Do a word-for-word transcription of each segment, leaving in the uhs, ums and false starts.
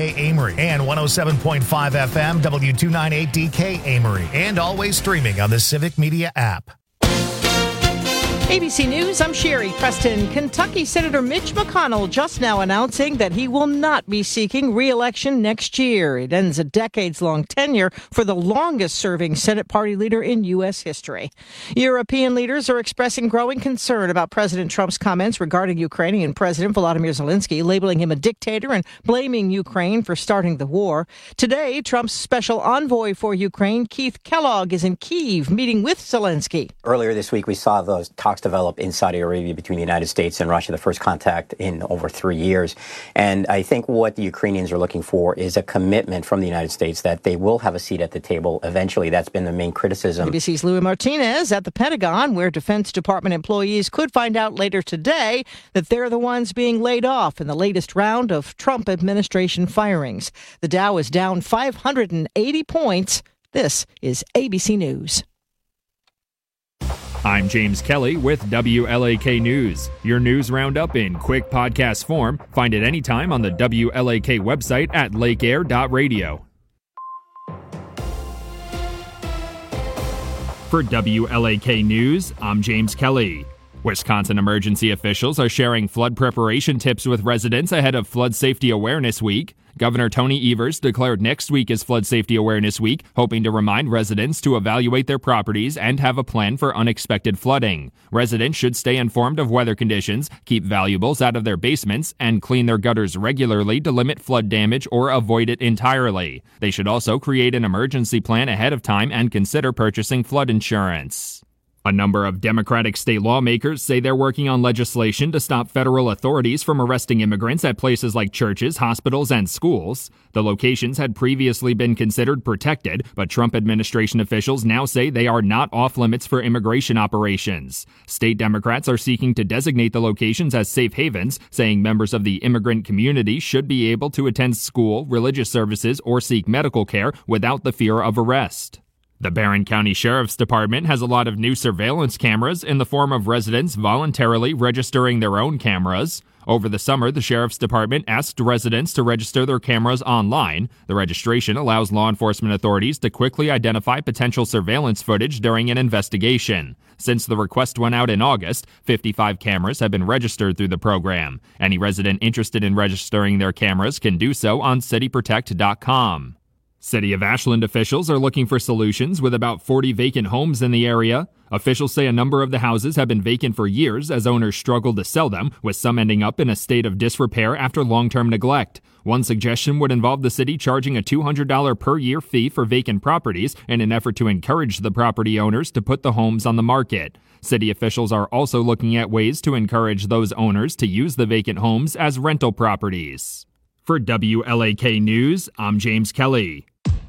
K Amory and one oh seven point five F M W two ninety-eight D K Amory, and always streaming on the Civic Media app. A B C News, I'm Sherry Preston. Kentucky Senator Mitch McConnell just now announcing that he will not be seeking re-election next year. It ends a decades-long tenure for the longest-serving Senate party leader in U S history. European leaders are expressing growing concern about President Trump's comments regarding Ukrainian President Volodymyr Zelensky, labeling him a dictator and blaming Ukraine for starting the war. Today, Trump's special envoy for Ukraine, Keith Kellogg, is in Kyiv meeting with Zelensky. Earlier this week, we saw those talks develop in Saudi Arabia between the United States and Russia, the first contact in over three years. And I think what the Ukrainians are looking for is a commitment from the United States that they will have a seat at the table eventually. That's been the main criticism. A B C's Louis Martinez at the Pentagon, where Defense Department employees could find out later today that they're the ones being laid off in the latest round of Trump administration firings. The Dow is down five hundred eighty points. This is A B C News. I'm James Kelly with W L A K News. Your news roundup in quick podcast form. Find it anytime on the W L A K website at lake air dot radio. For W L A K News, I'm James Kelly. Wisconsin emergency officials are sharing flood preparation tips with residents ahead of Flood Safety Awareness Week. Governor Tony Evers declared next week as Flood Safety Awareness Week, hoping to remind residents to evaluate their properties and have a plan for unexpected flooding. Residents should stay informed of weather conditions, keep valuables out of their basements, and clean their gutters regularly to limit flood damage or avoid it entirely. They should also create an emergency plan ahead of time and consider purchasing flood insurance. A number of Democratic state lawmakers say they're working on legislation to stop federal authorities from arresting immigrants at places like churches, hospitals, and schools. The locations had previously been considered protected, but Trump administration officials now say they are not off limits for immigration operations. State Democrats are seeking to designate the locations as safe havens, saying members of the immigrant community should be able to attend school, religious services, or seek medical care without the fear of arrest. The Barron County Sheriff's Department has a lot of new surveillance cameras in the form of residents voluntarily registering their own cameras. Over the summer, the Sheriff's Department asked residents to register their cameras online. The registration allows law enforcement authorities to quickly identify potential surveillance footage during an investigation. Since the request went out in August, fifty-five cameras have been registered through the program. Any resident interested in registering their cameras can do so on city protect dot com. City of Ashland officials are looking for solutions with about forty vacant homes in the area. Officials say a number of the houses have been vacant for years as owners struggle to sell them, with some ending up in a state of disrepair after long-term neglect. One suggestion would involve the city charging a two hundred dollars per year fee for vacant properties in an effort to encourage the property owners to put the homes on the market. City officials are also looking at ways to encourage those owners to use the vacant homes as rental properties. For W L A K News, I'm James Kelly.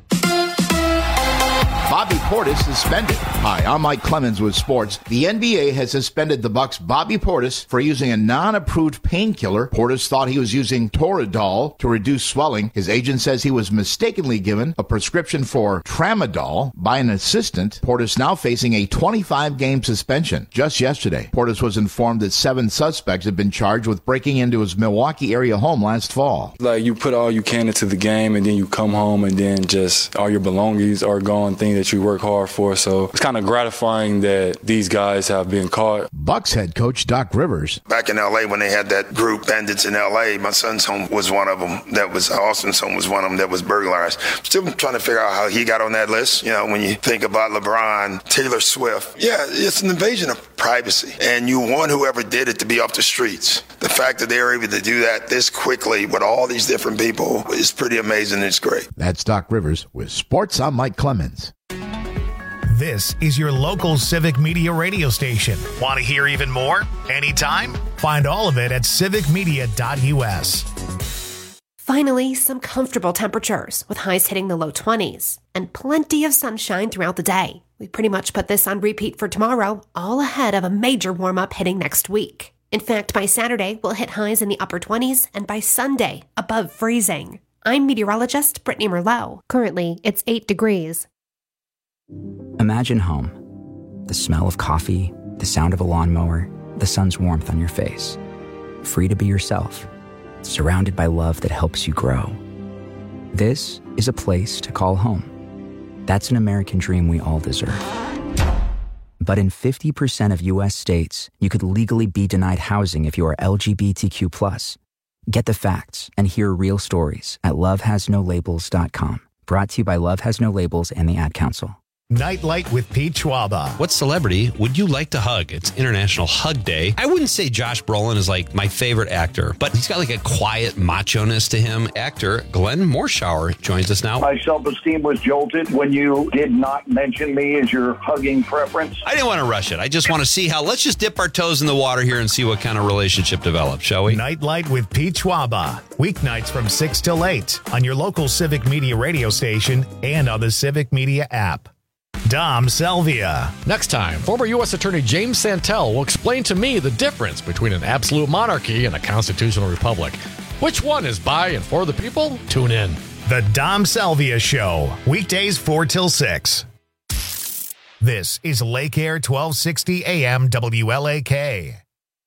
Bobby Portis suspended. Hi, I'm Mike Clemens with sports. The N B A has suspended the Bucks' Bobby Portis for using a non-approved painkiller. Portis thought he was using Toradol to reduce swelling. His agent says he was mistakenly given a prescription for Tramadol by an assistant. Portis now facing a twenty-five game suspension. Just yesterday, Portis was informed that seven suspects had been charged with breaking into his Milwaukee area home last fall. Like, you put all you can into the game, and then you come home, and then just all your belongings are gone, things that you work hard for. So it's kind of gratifying that these guys have been caught. Bucks head coach Doc Rivers. Back in L A when they had that group, Bandits in L A, my son's home was one of them. That was Austin's home was one of them that was burglarized. Still trying to figure out how he got on that list. You know, when you think about LeBron, Taylor Swift, yeah, it's an invasion of privacy. And you want whoever did it to be off the streets. The fact that they were able to do that this quickly with all these different people is pretty amazing. It's great. That's Doc Rivers with sports. I'm Mike Clemens. This is your local Civic Media radio station. Want to hear even more? Anytime? Find all of it at civic media dot u s. Finally, some comfortable temperatures with highs hitting the low twenties and plenty of sunshine throughout the day. We pretty much put this on repeat for tomorrow, all ahead of a major warm-up hitting next week. In fact, by Saturday, we'll hit highs in the upper twenties, and by Sunday, above freezing. I'm meteorologist Brittany Merlot. Currently, it's eight degrees. Imagine home. The smell of coffee, the sound of a lawnmower, the sun's warmth on your face. Free to be yourself, surrounded by love that helps you grow. This is a place to call home. That's an American dream we all deserve. But in fifty percent of U S states, you could legally be denied housing if you are L G B T Q plus. Get the facts and hear real stories at love has no labels dot com. Brought to you by Love Has No Labels and the Ad Council. Nightlight with Pete Schwaba. What celebrity would you like to hug? It's International Hug Day. I wouldn't say Josh Brolin is like my favorite actor, but he's got like a quiet macho-ness to him. Actor Glenn Morshower joins us now. My self-esteem was jolted when you did not mention me as your hugging preference. I didn't want to rush it. I just want to see how, let's just dip our toes in the water here and see what kind of relationship develops, shall we? Nightlight with Pete Schwaba. Weeknights from six till eight on your local Civic Media radio station and on the Civic Media app. Dom Salvia. Next time, former U S Attorney James Santel will explain to me the difference between an absolute monarchy and a constitutional republic. Which one is by and for the people? Tune in. The Dom Salvia Show, weekdays four till six. This is Lake Air twelve sixty A M W L A K.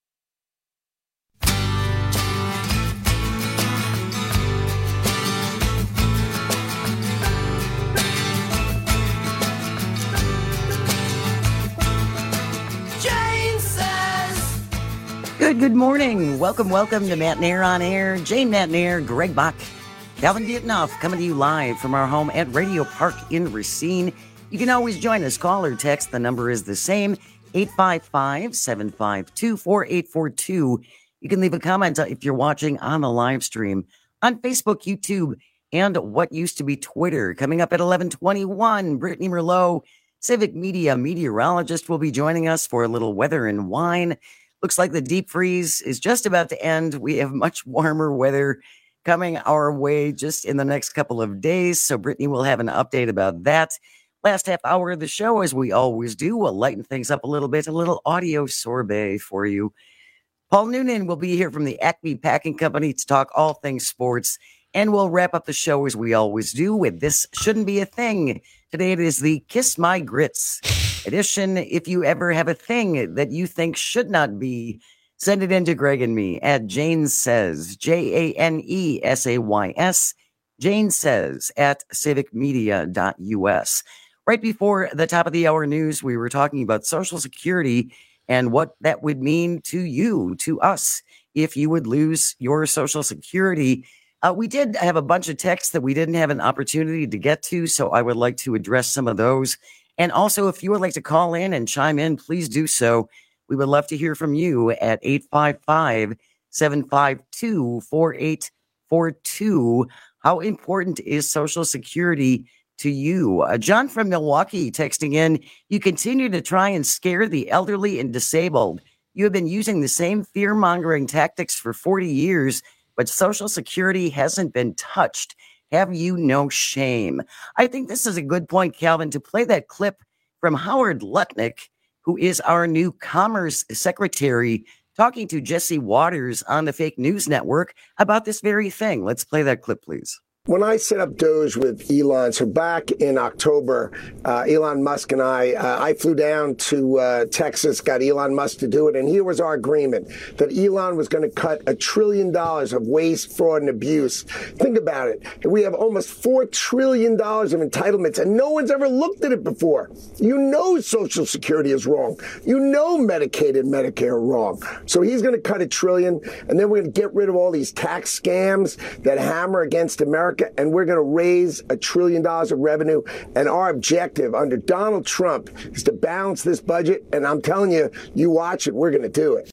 Good, good morning. Welcome, welcome to Matt Nair on Air. Jane Matt Nair, Greg Bach, Calvin Dietnoff coming to you live from our home at Radio Park in Racine. You can always join us. Call or text. The number is the same, eight five five, seven five two, four eight four two. You can leave a comment if you're watching on the live stream on Facebook, YouTube, and what used to be Twitter. Coming up at eleven twenty-one, Brittany Merlot, Civic Media meteorologist, will be joining us for a little weather and wine. Looks like the deep freeze is just about to end. We have much warmer weather coming our way just in the next couple of days. So Brittany will have an update about that. Last half hour of the show, as we always do, we'll lighten things up a little bit, a little audio sorbet for you. Paul Noonan will be here from the Acme Packing Company to talk all things sports. And we'll wrap up the show as we always do with This Shouldn't Be a Thing. Today it is the Kiss My Grits edition. If you ever have a thing that you think should not be, send it in to Greg and me at Jane Says, J A N E S A Y S, Jane Says at civic media dot U S. Right before the top of the hour news, we were talking about Social Security and what that would mean to you, to us, if you would lose your Social Security. Uh, we did have a bunch of texts that we didn't have an opportunity to get to, so I would like to address some of those. And also, if you would like to call in and chime in, please do so. We would love to hear from you at eight five five, seven five two, four eight four two. How important is Social Security to you? Uh, John from Milwaukee texting in, you continue to try and scare the elderly and disabled. You have been using the same fear-mongering tactics for forty years, but Social Security hasn't been touched. Have you no shame? I think this is a good point, Calvin, to play that clip from Howard Lutnick, who is our new Commerce Secretary, talking to Jesse Waters on the Fake News Network about this very thing. Let's play that clip, please. When I set up Doge with Elon, so back in October, uh, Elon Musk and I, uh, I flew down to uh, Texas, got Elon Musk to do it, and here was our agreement, that Elon was going to cut a trillion dollars of waste, fraud, and abuse. Think about it. We have almost four trillion dollars of entitlements, and no one's ever looked at it before. You know Social Security is wrong. You know Medicaid and Medicare are wrong. So he's going to cut a trillion, and then we're going to get rid of all these tax scams that hammer against America, and we're going to raise a trillion dollars of revenue. And our objective under Donald Trump is to balance this budget. And I'm telling you, you watch it, we're going to do it.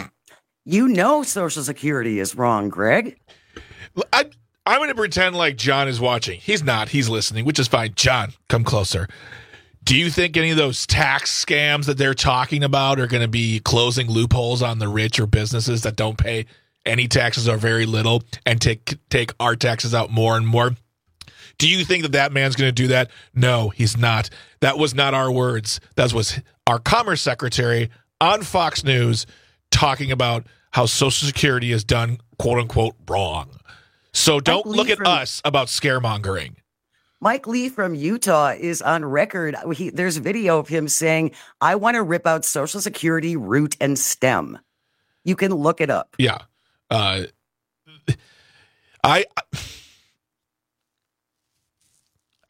You know Social Security is wrong, Greg. I, I'm going to pretend like John is watching. He's not. He's listening, which is fine. John, come closer. Do you think any of those tax scams that they're talking about are going to be closing loopholes on the rich or businesses that don't pay any taxes or very little and take take our taxes out more and more? Do you think that that man's going to do that? No, he's not. That was not our words. That was our Commerce Secretary on Fox News talking about how Social Security is done, quote unquote, wrong. So don't look at us about scaremongering. Mike Lee from Utah is on record. He, there's video of him saying, I want to rip out Social Security root and stem. You can look it up. Yeah. Uh, I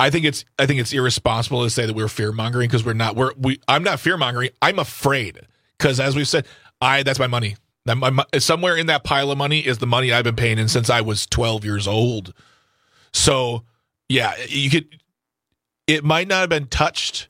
I think it's I think it's irresponsible to say that we're fear mongering because we're not. We're we. I'm not fear mongering. I'm afraid because, as we've said, I that's my money. That my, my, somewhere in that pile of money is the money I've been paying in since I was twelve years old. So yeah, you could. It might not have been touched,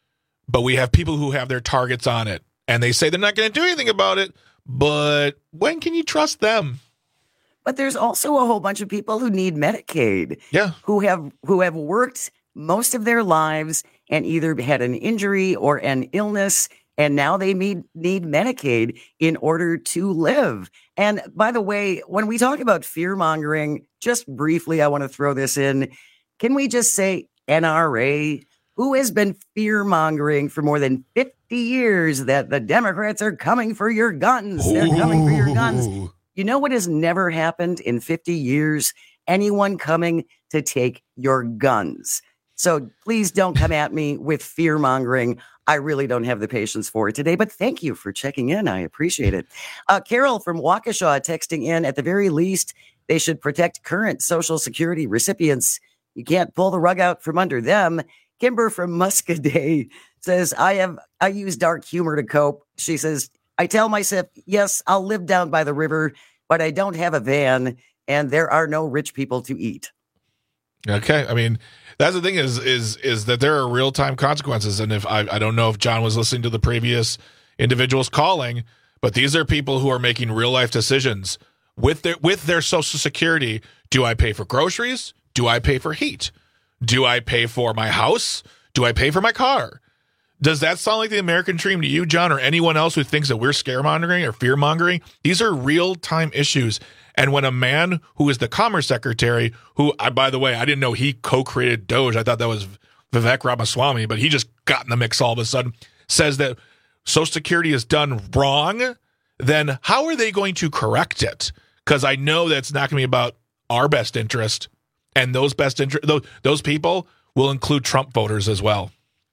but we have people who have their targets on it, and they say they're not going to do anything about it. But when can you trust them? But there's also a whole bunch of people who need Medicaid. Yeah. Who have who have worked most of their lives and either had an injury or an illness, and now they need, need Medicaid in order to live. And by the way, when we talk about fear-mongering, just briefly, I want to throw this in. Can we just say N R A, who has been fear-mongering for more than fifty years that the Democrats are coming for your guns? They're coming for your guns. You know what has never happened in fifty years? Anyone coming to take your guns. So please don't come at me with fear-mongering. I really don't have the patience for it today, but thank you for checking in. I appreciate it. Uh, Carol from Waukesha texting in, at the very least, they should protect current Social Security recipients. You can't pull the rug out from under them. Kimber from Muscadet says, I have I use dark humor to cope. She says, I tell myself, yes, I'll live down by the river, but I don't have a van, and there are no rich people to eat. Okay, I mean, that's the thing is is is that there are real time consequences, and if I I don't know if John was listening to the previous individuals calling, but these are people who are making real life decisions with their with their Social Security. Do I pay for groceries? Do I pay for heat? Do I pay for my house? Do I pay for my car? Does that sound like the American dream to you, John, or anyone else who thinks that we're scaremongering or fear-mongering? These are real-time issues. And when a man who is the Commerce Secretary, who, I, by the way, I didn't know he co-created Doge. I thought that was Vivek Ramaswamy, but he just got in the mix all of a sudden, says that Social Security is done wrong, then how are they going to correct it? Because I know that it's not going to be about our best interest, and those best interest, those, those people will include Trump voters as well.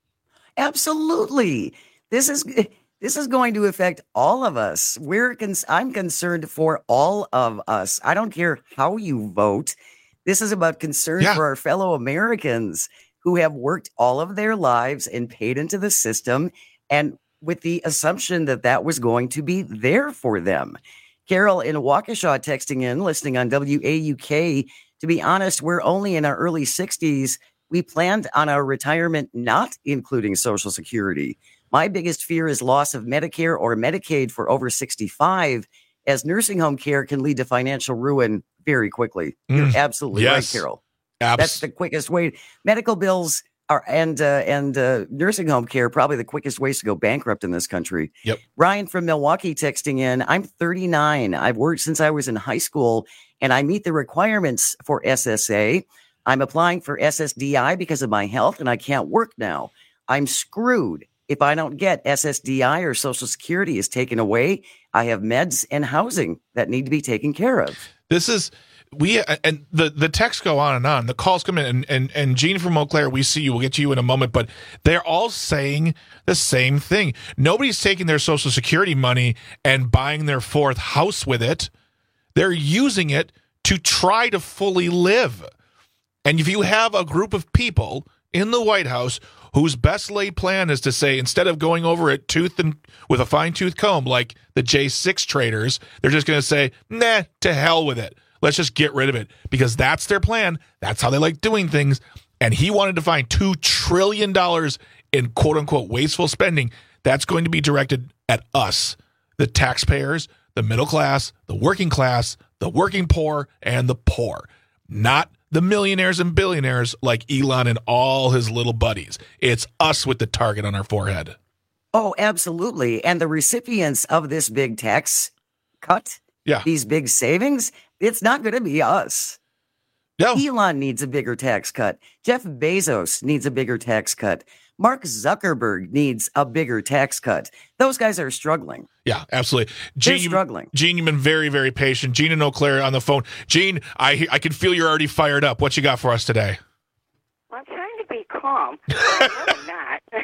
Absolutely. This is this is going to affect all of us. We're cons- I'm concerned for all of us. I don't care how you vote. This is about concern yeah. for our fellow Americans who have worked all of their lives and paid into the system, and with the assumption that that was going to be there for them. Carol in Waukesha texting in, listening on W A U K. To be honest, we're only in our early sixties. We planned on our retirement not including Social Security. My biggest fear is loss of Medicare or Medicaid for over sixty-five, as nursing home care can lead to financial ruin very quickly. Mm. You're absolutely yes. right, Carol. Abs- That's the quickest way. Medical bills are and uh, and uh, nursing home care probably the quickest ways to go bankrupt in this country. Yep. Ryan from Milwaukee texting in, I'm thirty-nine. I've worked since I was in high school, and I meet the requirements for S S A. I'm applying for S S D I because of my health, and I can't work now. I'm screwed. If I don't get S S D I or Social Security is taken away, I have meds and housing that need to be taken care of. This is, we, and the, the texts go on and on. The calls come in, and, and, and Gene from Eau Claire, we see you. We'll get to you in a moment, but they're all saying the same thing. Nobody's taking their Social Security money and buying their fourth house with it. They're using it to try to fully live. And if you have a group of people in the White House whose best laid plan is to say, instead of going over it tooth and with a fine tooth comb like the J six traders, they're just going to say, nah, to hell with it. Let's just get rid of it, because that's their plan. That's how they like doing things. And he wanted to find two trillion dollars in quote unquote wasteful spending. That's going to be directed at us, the taxpayers, the middle class, the working class, the working poor, and the poor, not the millionaires and billionaires like Elon and all his little buddies. It's us with the target on our forehead. Oh, absolutely. And the recipients of this big tax cut, yeah. these big savings, it's not going to be us. No. Elon needs a bigger tax cut. Jeff Bezos needs a bigger tax cut. Mark Zuckerberg needs a bigger tax cut. Those guys are struggling. Yeah, absolutely. They're Gene, struggling. Gene, you've been very, very patient. Gene and Eau Claire on the phone. Gene, I I can feel you're already fired up. What you got for us today? I'm trying to be calm. I'm not. It's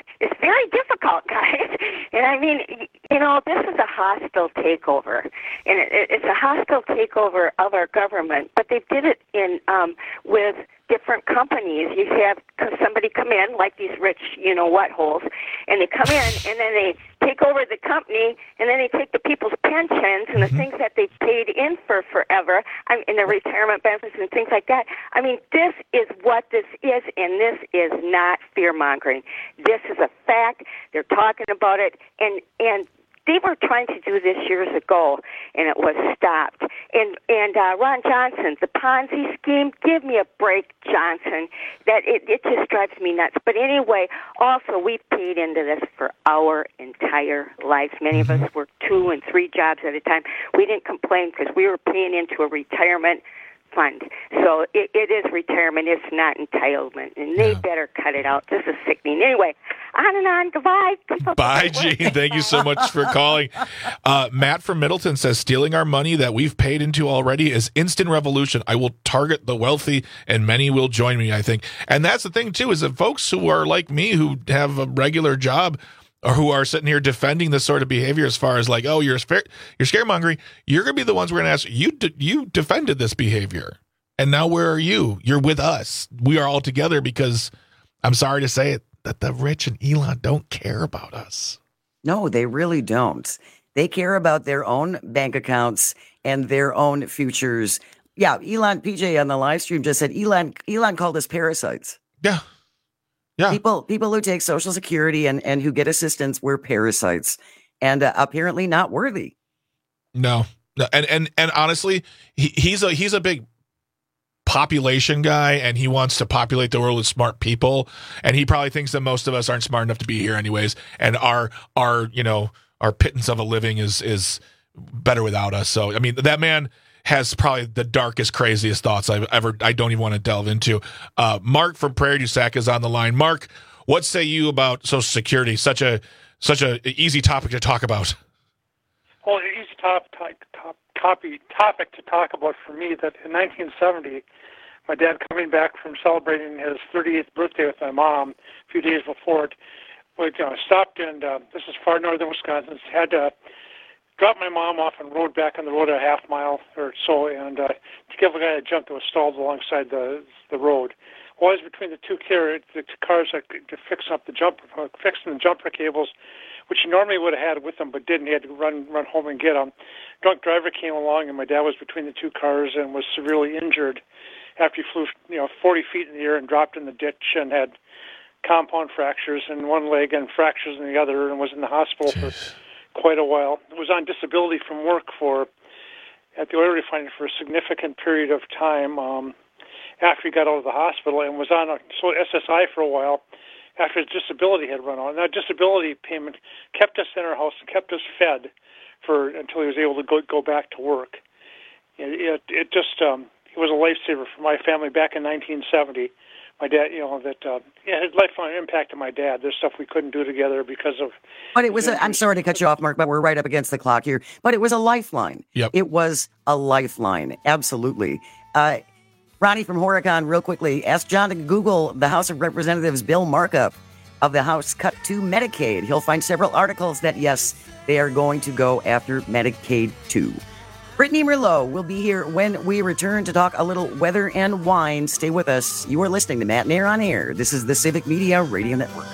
very difficult, guys. And I mean, you know, this is a hostile takeover, and it, it's a hostile takeover of our government. But they did it in um, with different companies. You have somebody come in, like these rich, you know, what holes, and they come in, and then they take over the company, and then they take the people's pensions and the mm-hmm. things that they've paid in for forever, I mean, in their retirement benefits and things like that. I mean, this is what this is, and this is not fear-mongering. This is a fact. They're talking about it, and and they were trying to do this years ago, and it was stopped. And and uh, Ron Johnson, the Ponzi scheme, give me a break, Johnson. That it, it just drives me nuts. But anyway, also, we paid into this for our entire lives. Many of us worked two and three jobs at a time. We didn't complain because we were paying into a retirement fund. So it, it is retirement. It's not entitlement. And they yeah. better cut it out. This is sickening. Anyway, on and on. Goodbye. Bye, Gene. Thank you so much for calling. Uh, Matt from Middleton says, stealing our money that we've paid into already is instant revolution. I will target the wealthy, and many will join me, I think. And that's the thing, too, is that folks who are like me, who have a regular job, or who are sitting here defending this sort of behavior as far as like, oh, you're scar- you're scaremongering, you're going to be the ones we're going to ask, you de- you defended this behavior, and now where are you? You're with us. We are all together because, I'm sorry to say it, that the rich and Elon don't care about us. No, they really don't. They care about their own bank accounts and their own futures. Yeah, Elon, P J on the live stream just said, Elon, Elon called us parasites. Yeah. Yeah. People people who take Social Security and, and who get assistance were parasites and uh, apparently not worthy. No. no. And and and honestly, he, he's a he's a big population guy, and he wants to populate the world with smart people, and he probably thinks that most of us aren't smart enough to be here anyways, and our our you know our pittance of a living is is better without us. So I mean, that man has probably the darkest, craziest thoughts I've ever, I don't even want to delve into. Uh, Mark from Prairie du Sac is on the line. Mark, what say you about Social Security? Such a such a easy topic to talk about. Well, an easy top, top, topic, topic to talk about for me, that in nineteen seventy, my dad coming back from celebrating his thirty-eighth birthday with my mom a few days before it, we you know, stopped, and uh, this is far northern Wisconsin, had to dropped my mom off and rode back on the road a half mile or so, and uh, to give a guy a jump that was stalled alongside the the road. Well, I was between the two car, the cars that to fix up the jumper, fixing the jumper cables, which he normally would have had with him, but didn't. He had to run run home and get them. Drunk driver came along, and my dad was between the two cars and was severely injured after he flew, you know, forty feet in the air and dropped in the ditch and had compound fractures in one leg and fractures in the other, and was in the hospital Jeez. for quite a while. Was on disability from work for at the oil refinery for a significant period of time um, after he got out of the hospital, and was on a, so S S I for a while after his disability had run out. And that disability payment kept us in our house and kept us fed for until he was able to go go back to work. It it, it just um, it was a lifesaver for my family back in nineteen seventy. My dad, you know, that uh, yeah, his lifelong impact on my dad. There's stuff we couldn't do together because of. But it was. A, I'm sorry to cut you off, Mark, but we're right up against the clock here. But it was a lifeline. Yep. It was a lifeline. Absolutely. Uh, Ronnie from Horicon, real quickly, asked John to Google the House of Representatives bill markup of the House cut to Medicaid. He'll find several articles that, yes, they are going to go after Medicaid too. Brittany Merlot will be here when we return to talk a little weather and wine. Stay with us. You are listening to Matt and Air on Air. This is the Civic Media Radio Network.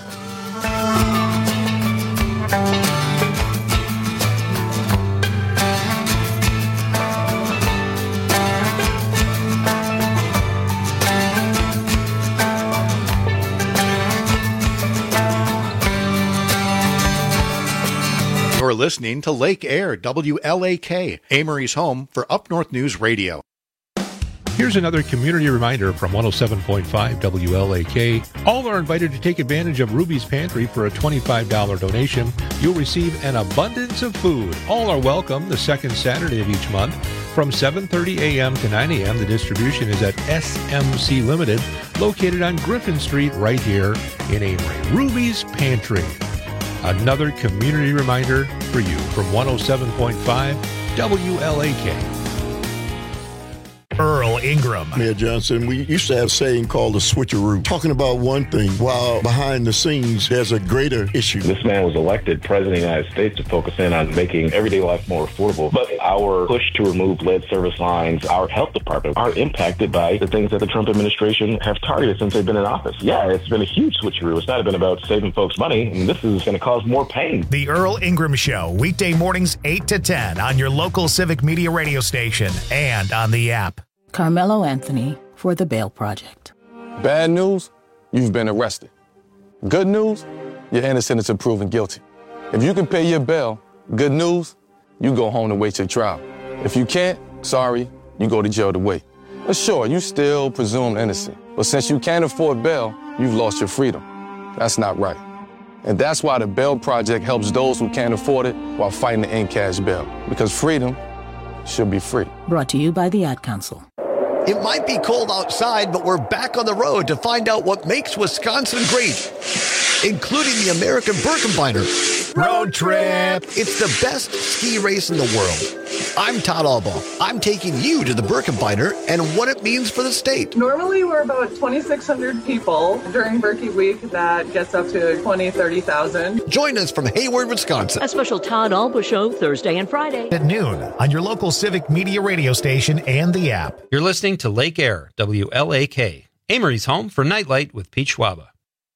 You're listening to Lake Air, W L A K, Amory's home for Up North News Radio. Here's another community reminder from one oh seven point five W L A K. All are invited to take advantage of Ruby's Pantry for a twenty-five dollars donation. You'll receive an abundance of food. All are welcome the second Saturday of each month. From seven thirty a.m. to nine a.m., the distribution is at S M C Limited, located on Griffin Street right here in Amory. Ruby's Pantry. Another community reminder for you from one oh seven point five W L A K. Earl Ingram. Mayor Johnson, we used to have a saying called the switcheroo, talking about one thing while behind the scenes there's a greater issue. This man was elected president of the United States to focus in on making everyday life more affordable. But our push to remove lead service lines, our health department, are impacted by the things that the Trump administration have targeted since they've been in office. Yeah, it's been a huge switcheroo. It's not been about saving folks money, and this is going to cause more pain. The Earl Ingram Show, weekday mornings eight to ten on your local Civic Media radio station and on the app. Carmelo Anthony for the Bail Project. Bad news, you've been arrested. Good news, you're innocent until proven guilty. If you can pay your bail, good news, you go home to wait your trial. If you can't, sorry, you go to jail to wait. But sure, you still presumed innocent. But since you can't afford bail, you've lost your freedom. That's not right. And that's why the Bail Project helps those who can't afford it while fighting to end cash bail. Because freedom should be free. Brought to you by the Ad Council. It might be cold outside, but we're back on the road to find out what makes Wisconsin great, including the American Birkebeiner Road Trip. It's the best ski race in the world. I'm Todd Albaugh. I'm taking you to the Birkebeiner and what it means for the state. Normally, we're about twenty-six hundred people. During Birkie Week, that gets up to twenty, thirty thousand. Join us from Hayward, Wisconsin. A special Todd Albaugh show Thursday and Friday at noon on your local Civic Media radio station and the app. You're listening to Lake Air, W L A K, Amory's home for Nightlight with Pete Schwaba.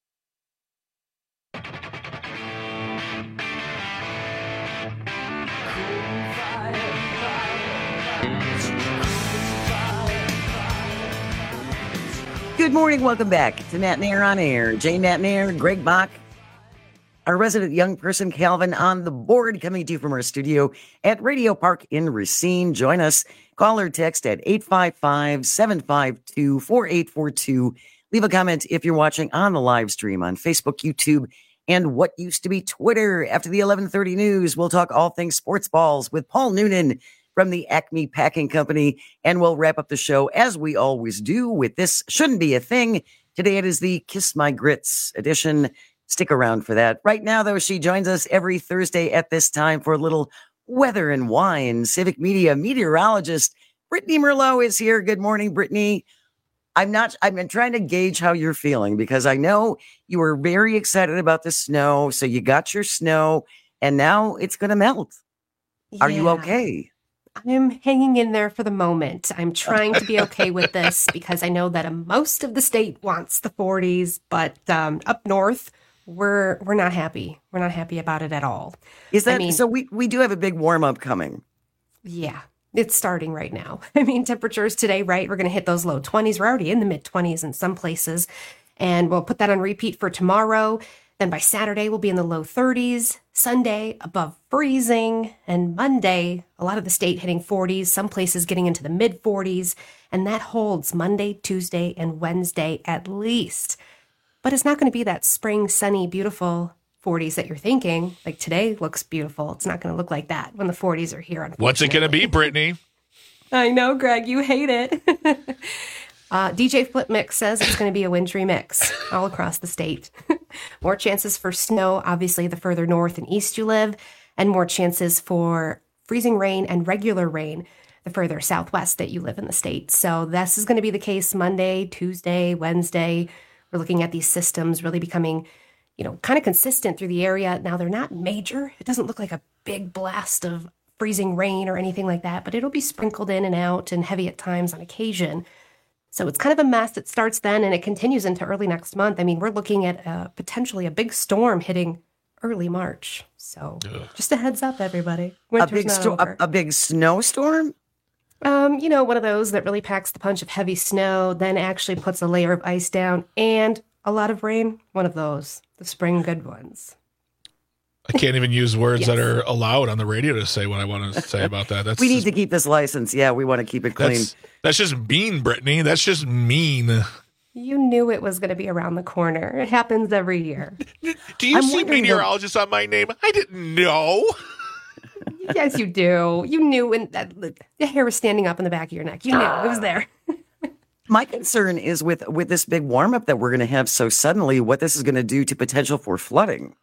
Good morning. Welcome back to Matt Nair on Air. Jane Matt Nair, Greg Bach, our resident young person, Calvin, on the board, coming to you from our studio at Radio Park in Racine. Join us. Call or text at eight five five, seven five two, four eight four two. Leave a comment if you're watching on the live stream on Facebook, YouTube, and what used to be Twitter. After the eleven thirty news, we'll talk all things sports balls with Paul Noonan from the Acme Packing Company, and we'll wrap up the show as we always do with This Shouldn't Be a Thing. Today it is the Kiss My Grits edition. Stick around for that. Right now, though, she joins us every Thursday at this time for a little weather and wine. Civic Media meteorologist Brittany Merlot is here. Good morning, Brittany. I'm not, I've been trying to gauge how you're feeling because I know you were very excited about the snow. So you got your snow and now it's going to melt. Are Yeah. you okay? I'm hanging in there for the moment. I'm trying to be okay with this because I know that uh, most of the state wants the forties, but um, up north, we're we're not happy. We're not happy about it at all. Is that I mean, so? We, we do have a big warm up coming. Yeah, it's starting right now. I mean, temperatures today, right? We're going to hit those low twenties. We're already in the mid twenties in some places, and we'll put that on repeat for tomorrow. Then by Saturday, we'll be in the low thirties. Sunday, above freezing. And Monday, a lot of the state hitting forties, some places getting into the mid forties. And that holds Monday, Tuesday, and Wednesday at least. But it's not going to be that spring, sunny, beautiful forties that you're thinking. Like today looks beautiful. It's not going to look like that when the forties are here. What's it going to be, Brittany? I know, Greg, you hate it. Uh, D J Flip Mix says it's going to be a wintry mix all across the state. More chances for snow, obviously, the further north and east you live, and more chances for freezing rain and regular rain the further southwest that you live in the state. So this is going to be the case Monday, Tuesday, Wednesday. We're looking at these systems really becoming, you know, kind of consistent through the area. Now, they're not major. It doesn't look like a big blast of freezing rain or anything like that, but it'll be sprinkled in and out and heavy at times on occasion. So it's kind of a mess. It starts then and it continues into early next month. I mean, we're looking at uh, potentially a big storm hitting early March. So Ugh. just a heads up, everybody. Winter's a big not sto- over. a, a big snowstorm? Um, you know, one of those that really packs the punch of heavy snow, then actually puts a layer of ice down and a lot of rain. One of those, the spring good ones. I can't even use words Yes. that are allowed on the radio to say what I want to say about that. That's we need just, to keep this license. Yeah, we want to keep it clean. that's, that's just mean, Brittany. That's just mean. You knew it was going to be around the corner. It happens every year. Do you I'm see wondering meteorologist on my name? I didn't know. Yes, you do. You knew when that, the hair was standing up in the back of your neck. You knew it was there. My concern is with with this big warm up that we're going to have so suddenly, what this is going to do to potential for flooding.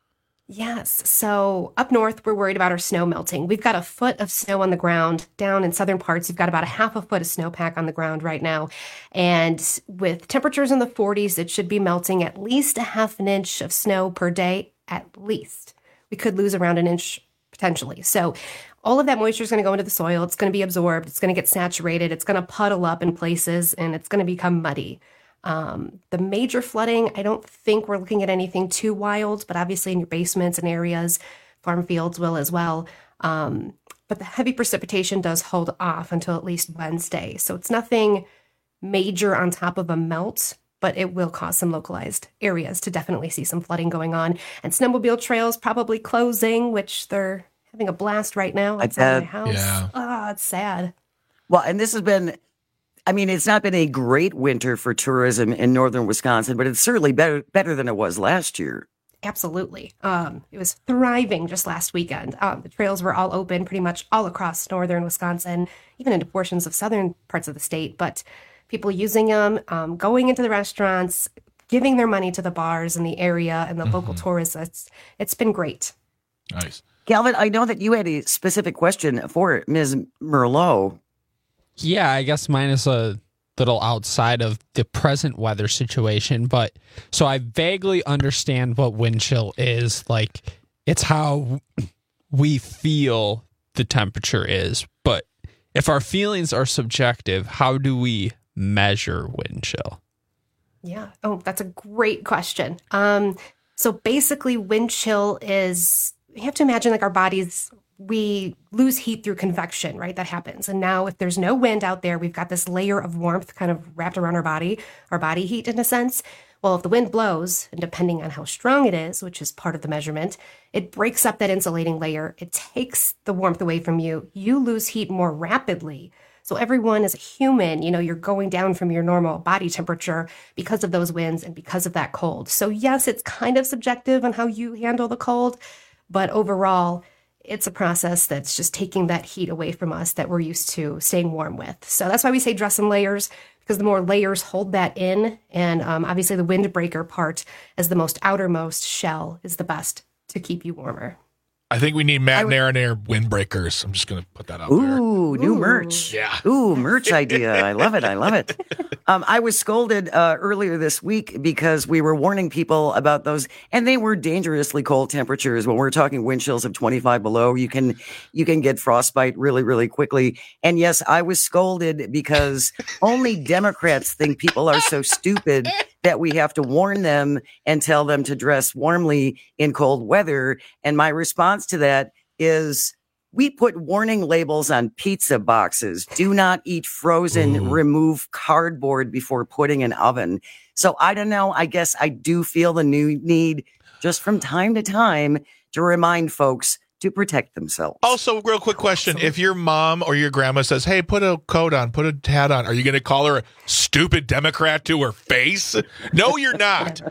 Yes. So up north, we're worried about our snow melting. We've got a foot of snow on the ground. Down in southern parts, you've got about a half a foot of snowpack on the ground right now. And with temperatures in the forties, it should be melting at least a half an inch of snow per day, at least. We could lose around an inch potentially. So all of that moisture is going to go into the soil. It's going to be absorbed. It's going to get saturated. It's going to puddle up in places, and it's going to become muddy. Um, the major flooding, I don't think we're looking at anything too wild, but obviously in your basements and areas, farm fields will as well. Um, but the heavy precipitation does hold off until at least Wednesday. So it's nothing major on top of a melt, but it will cause some localized areas to definitely see some flooding going on. And snowmobile trails probably closing, which they're having a blast right now outside my house. Yeah. Oh, it's sad. Well, and this has been, I mean, it's not been a great winter for tourism in northern Wisconsin, but it's certainly better better than it was last year. Absolutely. Um, it was thriving just last weekend. Um, the trails were all open pretty much all across northern Wisconsin, even into portions of southern parts of the state. But people using them, um, going into the restaurants, giving their money to the bars in the area and the mm-hmm. local tourists, it's, it's been great. Nice. Calvin, I know that you had a specific question for Miz Merlot. Yeah, I guess mine is a little outside of the present weather situation, but so I vaguely understand what wind chill is. Like, it's how we feel the temperature is, but if our feelings are subjective, how do we measure wind chill? Yeah. Oh, that's a great question. Um, so basically, wind chill is, you have to imagine like our bodies, we lose heat through convection, right? That happens. And now if there's no wind out there, we've got this layer of warmth kind of wrapped around our body, our body heat in a sense. Well, if the wind blows, and depending on how strong it is, which is part of the measurement, it breaks up that insulating layer. It takes the warmth away from you. You lose heat more rapidly. So everyone is a human, you know, you're going down from your normal body temperature because of those winds and because of that cold. So yes, it's kind of subjective on how you handle the cold, but overall, it's a process that's just taking that heat away from us that we're used to staying warm with. So that's why we say dress in layers, because the more layers hold that in. And um, obviously the windbreaker part as the most outermost shell is the best to keep you warmer. I think we need Matt Nair and Air windbreakers. I'm just going to put that out Ooh, there. Ooh, new merch. Yeah. Ooh, merch idea. I love it. I love it. Um, I was scolded uh, earlier this week because we were warning people about those, and they were dangerously cold temperatures. When we're talking wind chills of twenty-five below, you can you can get frostbite really, really quickly. And yes, I was scolded because only Democrats think people are so stupid that we have to warn them and tell them to dress warmly in cold weather. And my response to that is, we put warning labels on pizza boxes. Do not eat frozen, Ooh. remove cardboard before putting in oven. So I don't know. I guess I do feel the new need just from time to time to remind folks to protect themselves. Also, real quick question. If your mom or your grandma says, hey, put a coat on, put a hat on, are you going to call her a stupid Democrat to her face? No, you're not.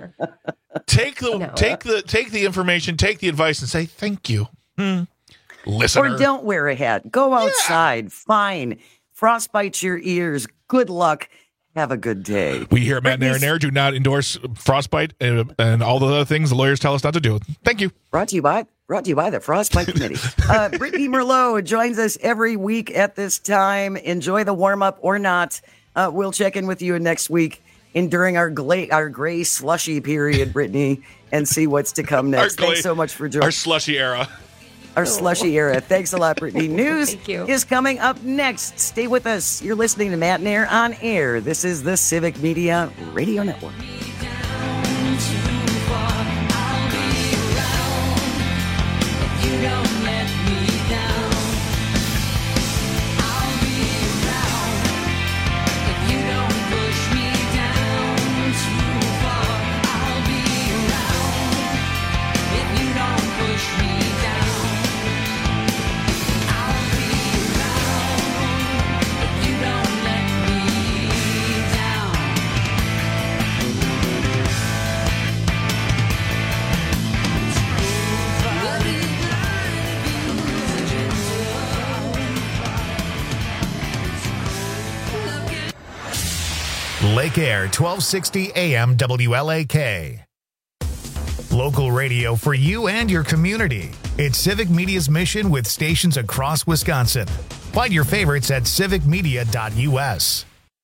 Take the no. take the take the information, take the advice, and say thank you. Hmm. Listener. Or don't wear a hat. Go outside. Yeah. Fine. Frostbite your ears. Good luck. Have a good day. We here at Matt Nair and Air do not endorse frostbite and, and all the other things the lawyers tell us not to do. Thank you. Brought to you by Brought to you by the Frostbite Committee. Uh, Brittany Merlot joins us every week at this time. Enjoy the warm-up or not. Uh, we'll check in with you next week and during our, gla- our gray slushy period, Brittany, and see what's to come next. Gla- Thanks so much for joining. Our slushy era. Our slushy era. Thanks a lot, Brittany. News Thank you. is coming up next. Stay with us. You're listening to Matt Nair on Air. This is the Civic Media Radio Network. Lake Air, twelve sixty A M W L A K. Local radio for you and your community. It's Civic Media's mission with stations across Wisconsin. Find your favorites at civic media dot u s.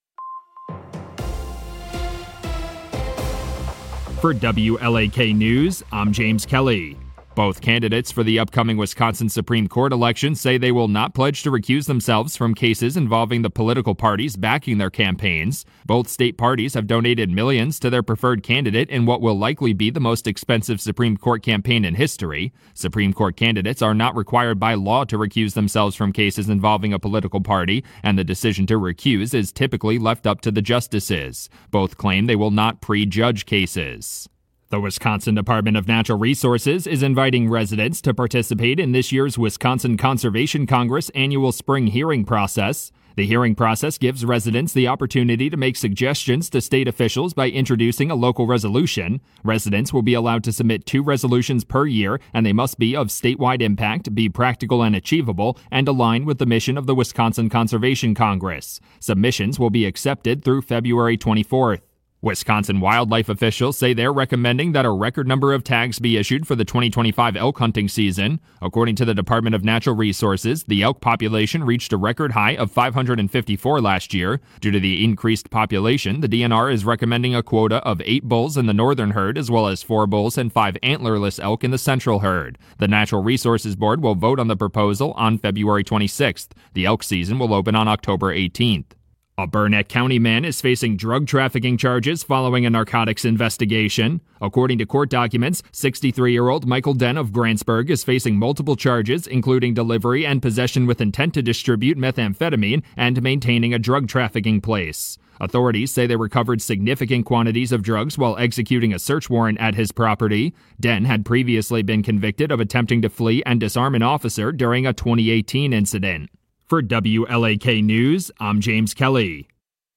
For W L A K News, I'm James Kelly. Both candidates for the upcoming Wisconsin Supreme Court election say they will not pledge to recuse themselves from cases involving the political parties backing their campaigns. Both state parties have donated millions to their preferred candidate in what will likely be the most expensive Supreme Court campaign in history. Supreme Court candidates are not required by law to recuse themselves from cases involving a political party, and the decision to recuse is typically left up to the justices. Both claim they will not prejudge cases. The Wisconsin Department of Natural Resources is inviting residents to participate in this year's Wisconsin Conservation Congress annual spring hearing process. The hearing process gives residents the opportunity to make suggestions to state officials by introducing a local resolution. Residents will be allowed to submit two resolutions per year, and they must be of statewide impact, be practical and achievable, and align with the mission of the Wisconsin Conservation Congress. Submissions will be accepted through February twenty-fourth. Wisconsin wildlife officials say they're recommending that a record number of tags be issued for the twenty twenty-five elk hunting season. According to the Department of Natural Resources, the elk population reached a record high of five hundred fifty-four last year. Due to the increased population, the D N R is recommending a quota of eight bulls in the northern herd, as well as four bulls and five antlerless elk in the central herd. The Natural Resources Board will vote on the proposal on February twenty-sixth. The elk season will open on October eighteenth. A Burnett County man is facing drug trafficking charges following a narcotics investigation. According to court documents, sixty-three-year-old Michael Den of Grantsburg is facing multiple charges, including delivery and possession with intent to distribute methamphetamine and maintaining a drug trafficking place. Authorities say they recovered significant quantities of drugs while executing a search warrant at his property. Den had previously been convicted of attempting to flee and disarm an officer during a twenty eighteen incident. For W L A K News, I'm James Kelly.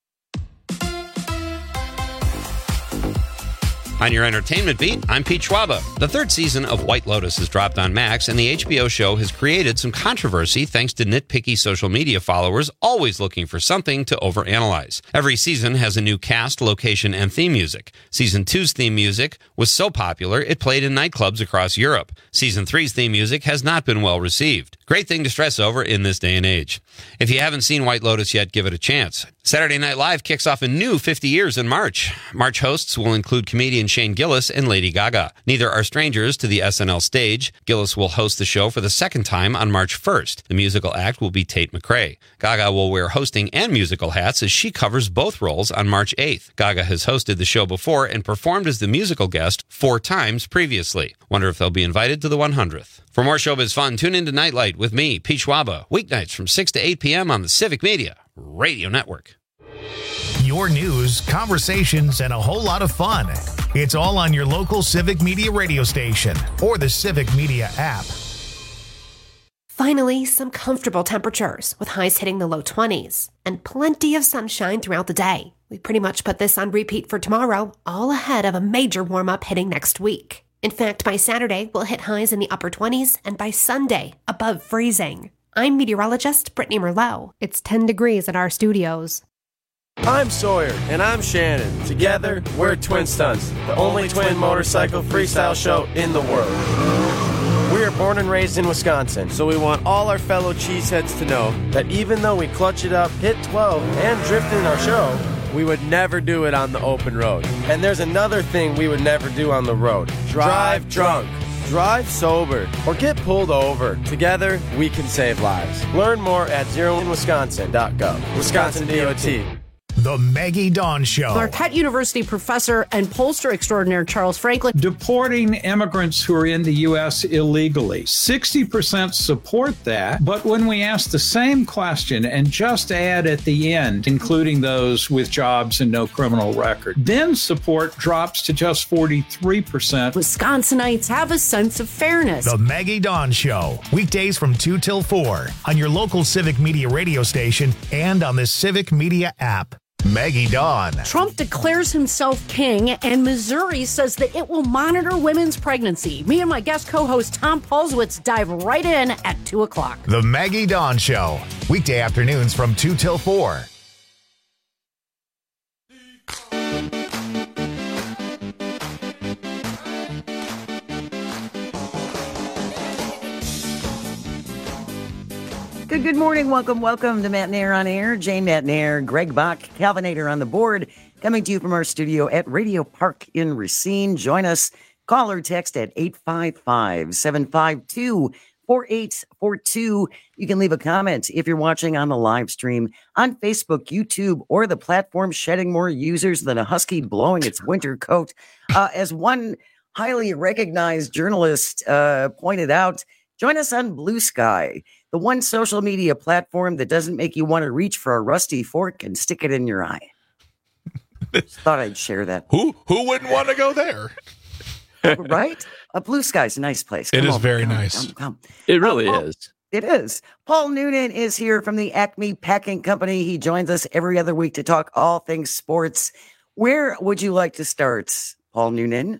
On your entertainment beat, I'm Pete Schwaba. The third season of White Lotus has dropped on Max, and the H B O show has created some controversy thanks to nitpicky social media followers always looking for something to overanalyze. Every season has a new cast, location, and theme music. Season two's theme music was so popular, it played in nightclubs across Europe. Season three's theme music has not been well received. Great thing to stress over in this day and age. If you haven't seen White Lotus yet, give it a chance. Saturday Night Live kicks off a new fifty years in March. March hosts will include comedian Shane Gillis and Lady Gaga. Neither are strangers to the S N L stage. Gillis will host the show for the second time on March first. The musical act will be Tate McRae. Gaga will wear hosting and musical hats as she covers both roles on March eighth. Gaga has hosted the show before and performed as the musical guest four times previously. Wonder if they'll be invited to the one hundredth. For more showbiz fun, tune into Nightlight with me, Pete Schwaba, weeknights from six to eight p.m. on the Civic Media Radio Network. Your news, conversations, and a whole lot of fun. It's all on your local Civic Media radio station or the Civic Media app. Finally, some comfortable temperatures with highs hitting the low twenties and plenty of sunshine throughout the day. We pretty much put this on repeat for tomorrow, all ahead of a major warm-up hitting next week. In fact, by Saturday, we'll hit highs in the upper twenties, and by Sunday, above freezing. I'm meteorologist Brittany Merlot. It's ten degrees at our studios. I'm Sawyer, and I'm Shannon. Together, we're Twin Stunts, the only twin motorcycle freestyle show in the world. We are born and raised in Wisconsin, so we want all our fellow cheeseheads to know that even though we clutch it up, hit twelve, and drift in our show, we would never do it on the open road. And there's another thing we would never do on the road. Drive drunk. Drive sober or get pulled over. Together, we can save lives. Learn more at zero in wisconsin dot gov. Wisconsin D O T. The Maggie Dawn Show. Marquette University professor and pollster extraordinaire Charles Franklin. Deporting immigrants who are in the U S illegally. sixty percent support that, but when we ask the same question and just add at the end, including those with jobs and no criminal record, then support drops to just forty-three percent. Wisconsinites have a sense of fairness. The Maggie Dawn Show. Weekdays from two till four on your local Civic Media radio station and on the Civic Media app. Maggie Dawn. Trump declares himself king, and Missouri says that it will monitor women's pregnancy. Me and my guest co-host Tom Paulswitz dive right in at two o'clock. The Maggie Dawn Show. Weekday afternoons from two till four. Good, good morning. Welcome, welcome to Matt Nair on Air. Jane Matt Nair, Greg Bach, Calvinator on the board, coming to you from our studio at Radio Park in Racine. Join us. Call or text at eight five five, seven five two, four eight four two. You can leave a comment if you're watching on the live stream on Facebook, YouTube, or the platform shedding more users than a husky blowing its winter coat. Uh, as one highly recognized journalist uh, pointed out, join us on Blue Sky, the one social media platform that doesn't make you want to reach for a rusty fork and stick it in your eye. Just thought I'd share that. Who who wouldn't want to go there? Right? A Blue Sky's a nice place. It Come is on, very come, nice. come, come. It really Uh, Paul- is. It is. Paul Noonan is here from the Acme Packing Company. He joins us every other week to talk all things sports. Where would you like to start, Paul Noonan?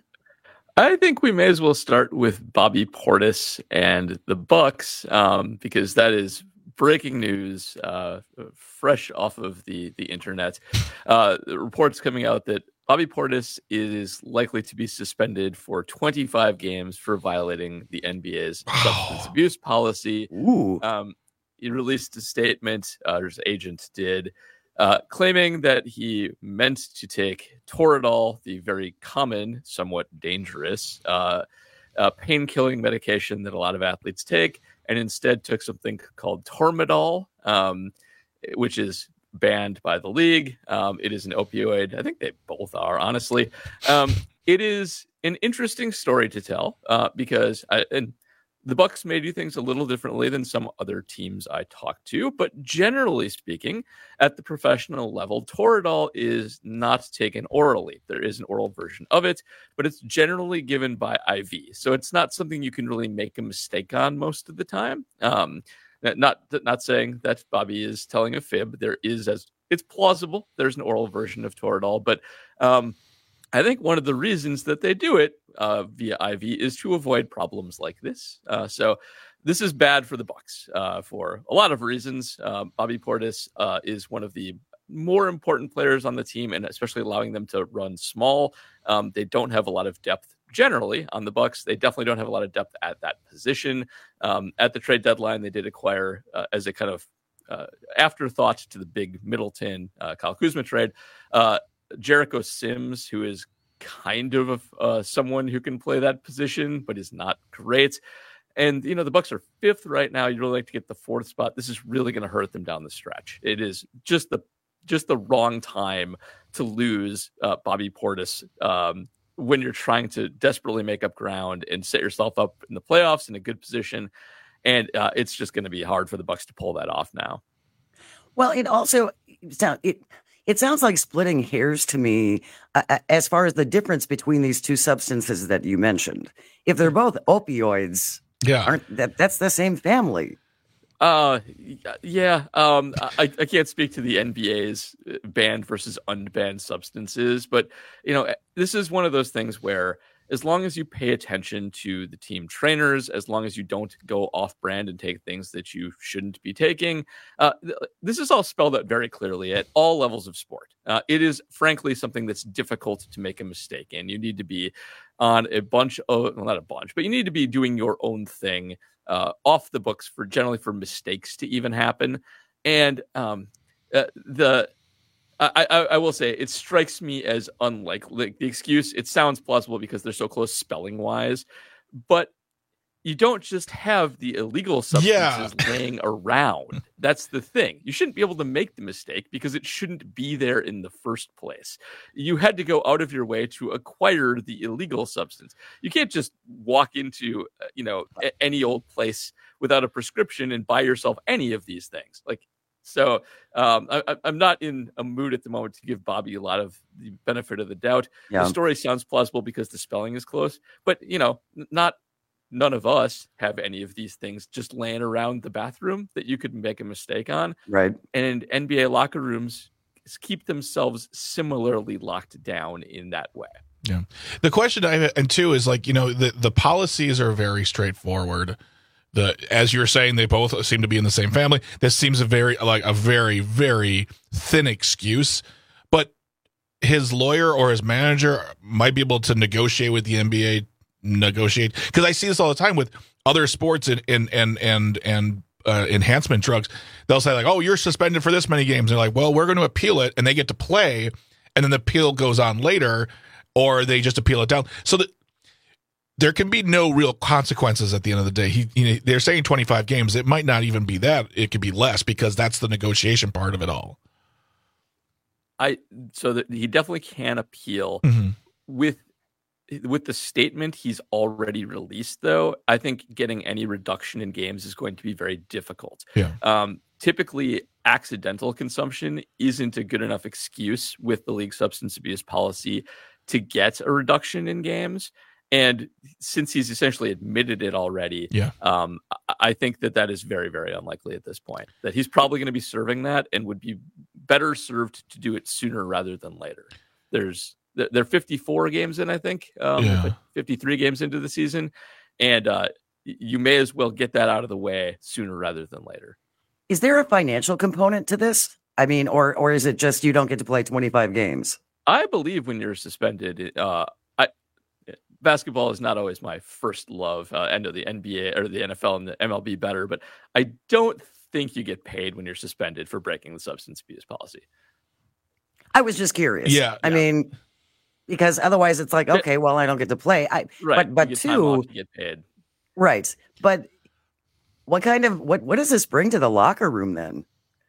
I think we may as well start with Bobby Portis and the Bucks, um, because that is breaking news, uh, fresh off of the the internet. Uh, reports coming out that Bobby Portis is likely to be suspended for twenty-five games for violating the N B A's substance abuse policy. Ooh. Um, he released a statement, uh, his agent did, uh, claiming that he meant to take Toradol, the very common, somewhat dangerous uh, uh, pain-killing medication that a lot of athletes take, and instead took something called Tormadol, um, which is banned by the league. Um, it is an opioid. I think they both are, honestly. Um, it is an interesting story to tell uh, because I, and the Bucks may do things a little differently than some other teams I talk to, but generally speaking, at the professional level, Toradol is not taken orally. There is an oral version of it, but it's generally given by I V. So it's not something you can really make a mistake on most of the time. Um, Not not saying that Bobby is telling a fib. There is, as it's plausible, there's an oral version of Toradol. But um, I think one of the reasons that they do it uh, via I V is to avoid problems like this. Uh, so this is bad for the Bucks uh, for a lot of reasons. Uh, Bobby Portis uh, is one of the more important players on the team, and especially allowing them to run small. Um, they don't have a lot of depth generally on the Bucks. They definitely don't have a lot of depth at that position. Um, at the trade deadline, they did acquire uh, as a kind of uh, afterthought to the big Middleton uh, Kyle Kuzma trade, uh, Jericho Sims, who is kind of uh, someone who can play that position, but is not great. And, you know, the Bucks are fifth right now. You'd really like to get the fourth spot. This is really going to hurt them down the stretch. It is just the just the wrong time to lose uh, Bobby Portis um, when you're trying to desperately make up ground and set yourself up in the playoffs in a good position. And uh, it's just going to be hard for the Bucks to pull that off now. Well, it also sound it it sounds like splitting hairs to me uh, as far as the difference between these two substances that you mentioned. If they're both opioids, yeah, aren't that that's the same family? Uh, yeah. Um, I, I can't speak to the N B A's banned versus unbanned substances, but you know, this is one of those things where as long as you pay attention to the team trainers, as long as you don't go off brand and take things that you shouldn't be taking, uh, th- this is all spelled out very clearly at all levels of sport. Uh, it is frankly something that's difficult to make a mistake in. You need to be on a bunch of, well, not a bunch, but you need to be doing your own thing uh, off the books for generally for mistakes to even happen. And um, uh, the, I, I, I will say it strikes me as unlikely. Like, the excuse, it sounds plausible because they're so close spelling wise, but you don't just have the illegal substances yeah. laying around. That's the thing. You shouldn't be able to make the mistake because it shouldn't be there in the first place. You had to go out of your way to acquire the illegal substance. You can't just walk into, you know, a- any old place without a prescription and buy yourself any of these things. Like, So um, I, I'm not in a mood at the moment to give Bobby a lot of the benefit of the doubt. Yeah. The story sounds plausible because the spelling is close, but you know, not none of us have any of these things just laying around the bathroom that you could make a mistake on. Right. And N B A locker rooms keep themselves similarly locked down in that way. Yeah. The question I have, and two, is like, you know, the, the policies are very straightforward. The, as you're saying, they both seem to be in the same family. This seems a very, like a very, very thin excuse, but his lawyer or his manager might be able to negotiate with the N B A, negotiate. Cause I see this all the time with other sports and, and, and, and, and uh, enhancement drugs, they'll say like, oh, you're suspended for this many games. They're like, well, we're going to appeal it, and they get to play, and then the appeal goes on later, or they just appeal it down. So that there can be no real consequences at the end of the day. He, you know, they're saying twenty-five games. It might not even be that. It could be less because that's the negotiation part of it all. I so that he definitely can appeal mm-hmm. with with the statement he's already released. Though I think getting any reduction in games is going to be very difficult. Yeah. Um, typically, accidental consumption isn't a good enough excuse with the league substance abuse policy to get a reduction in games. And since he's essentially admitted it already, yeah. um, I think that that is very, very unlikely at this point. That he's probably going to be serving that and would be better served to do it sooner rather than later. There's there are fifty-four games in, I think, um, yeah. fifty-three games into the season, and uh, you may as well get that out of the way sooner rather than later. Is there a financial component to this? I mean, or or is it just you don't get to play twenty-five games? I believe when you're suspended, uh, I. Basketball is not always my first love. Uh, I know the N B A or the N F L and the M L B better, but I don't think you get paid when you're suspended for breaking the substance abuse policy. I was just curious. Yeah, I yeah. mean, because otherwise it's like, okay, well, I don't get to play. I right, but but you get time two, off, you get paid. Right, but what kind of what what does this bring to the locker room then?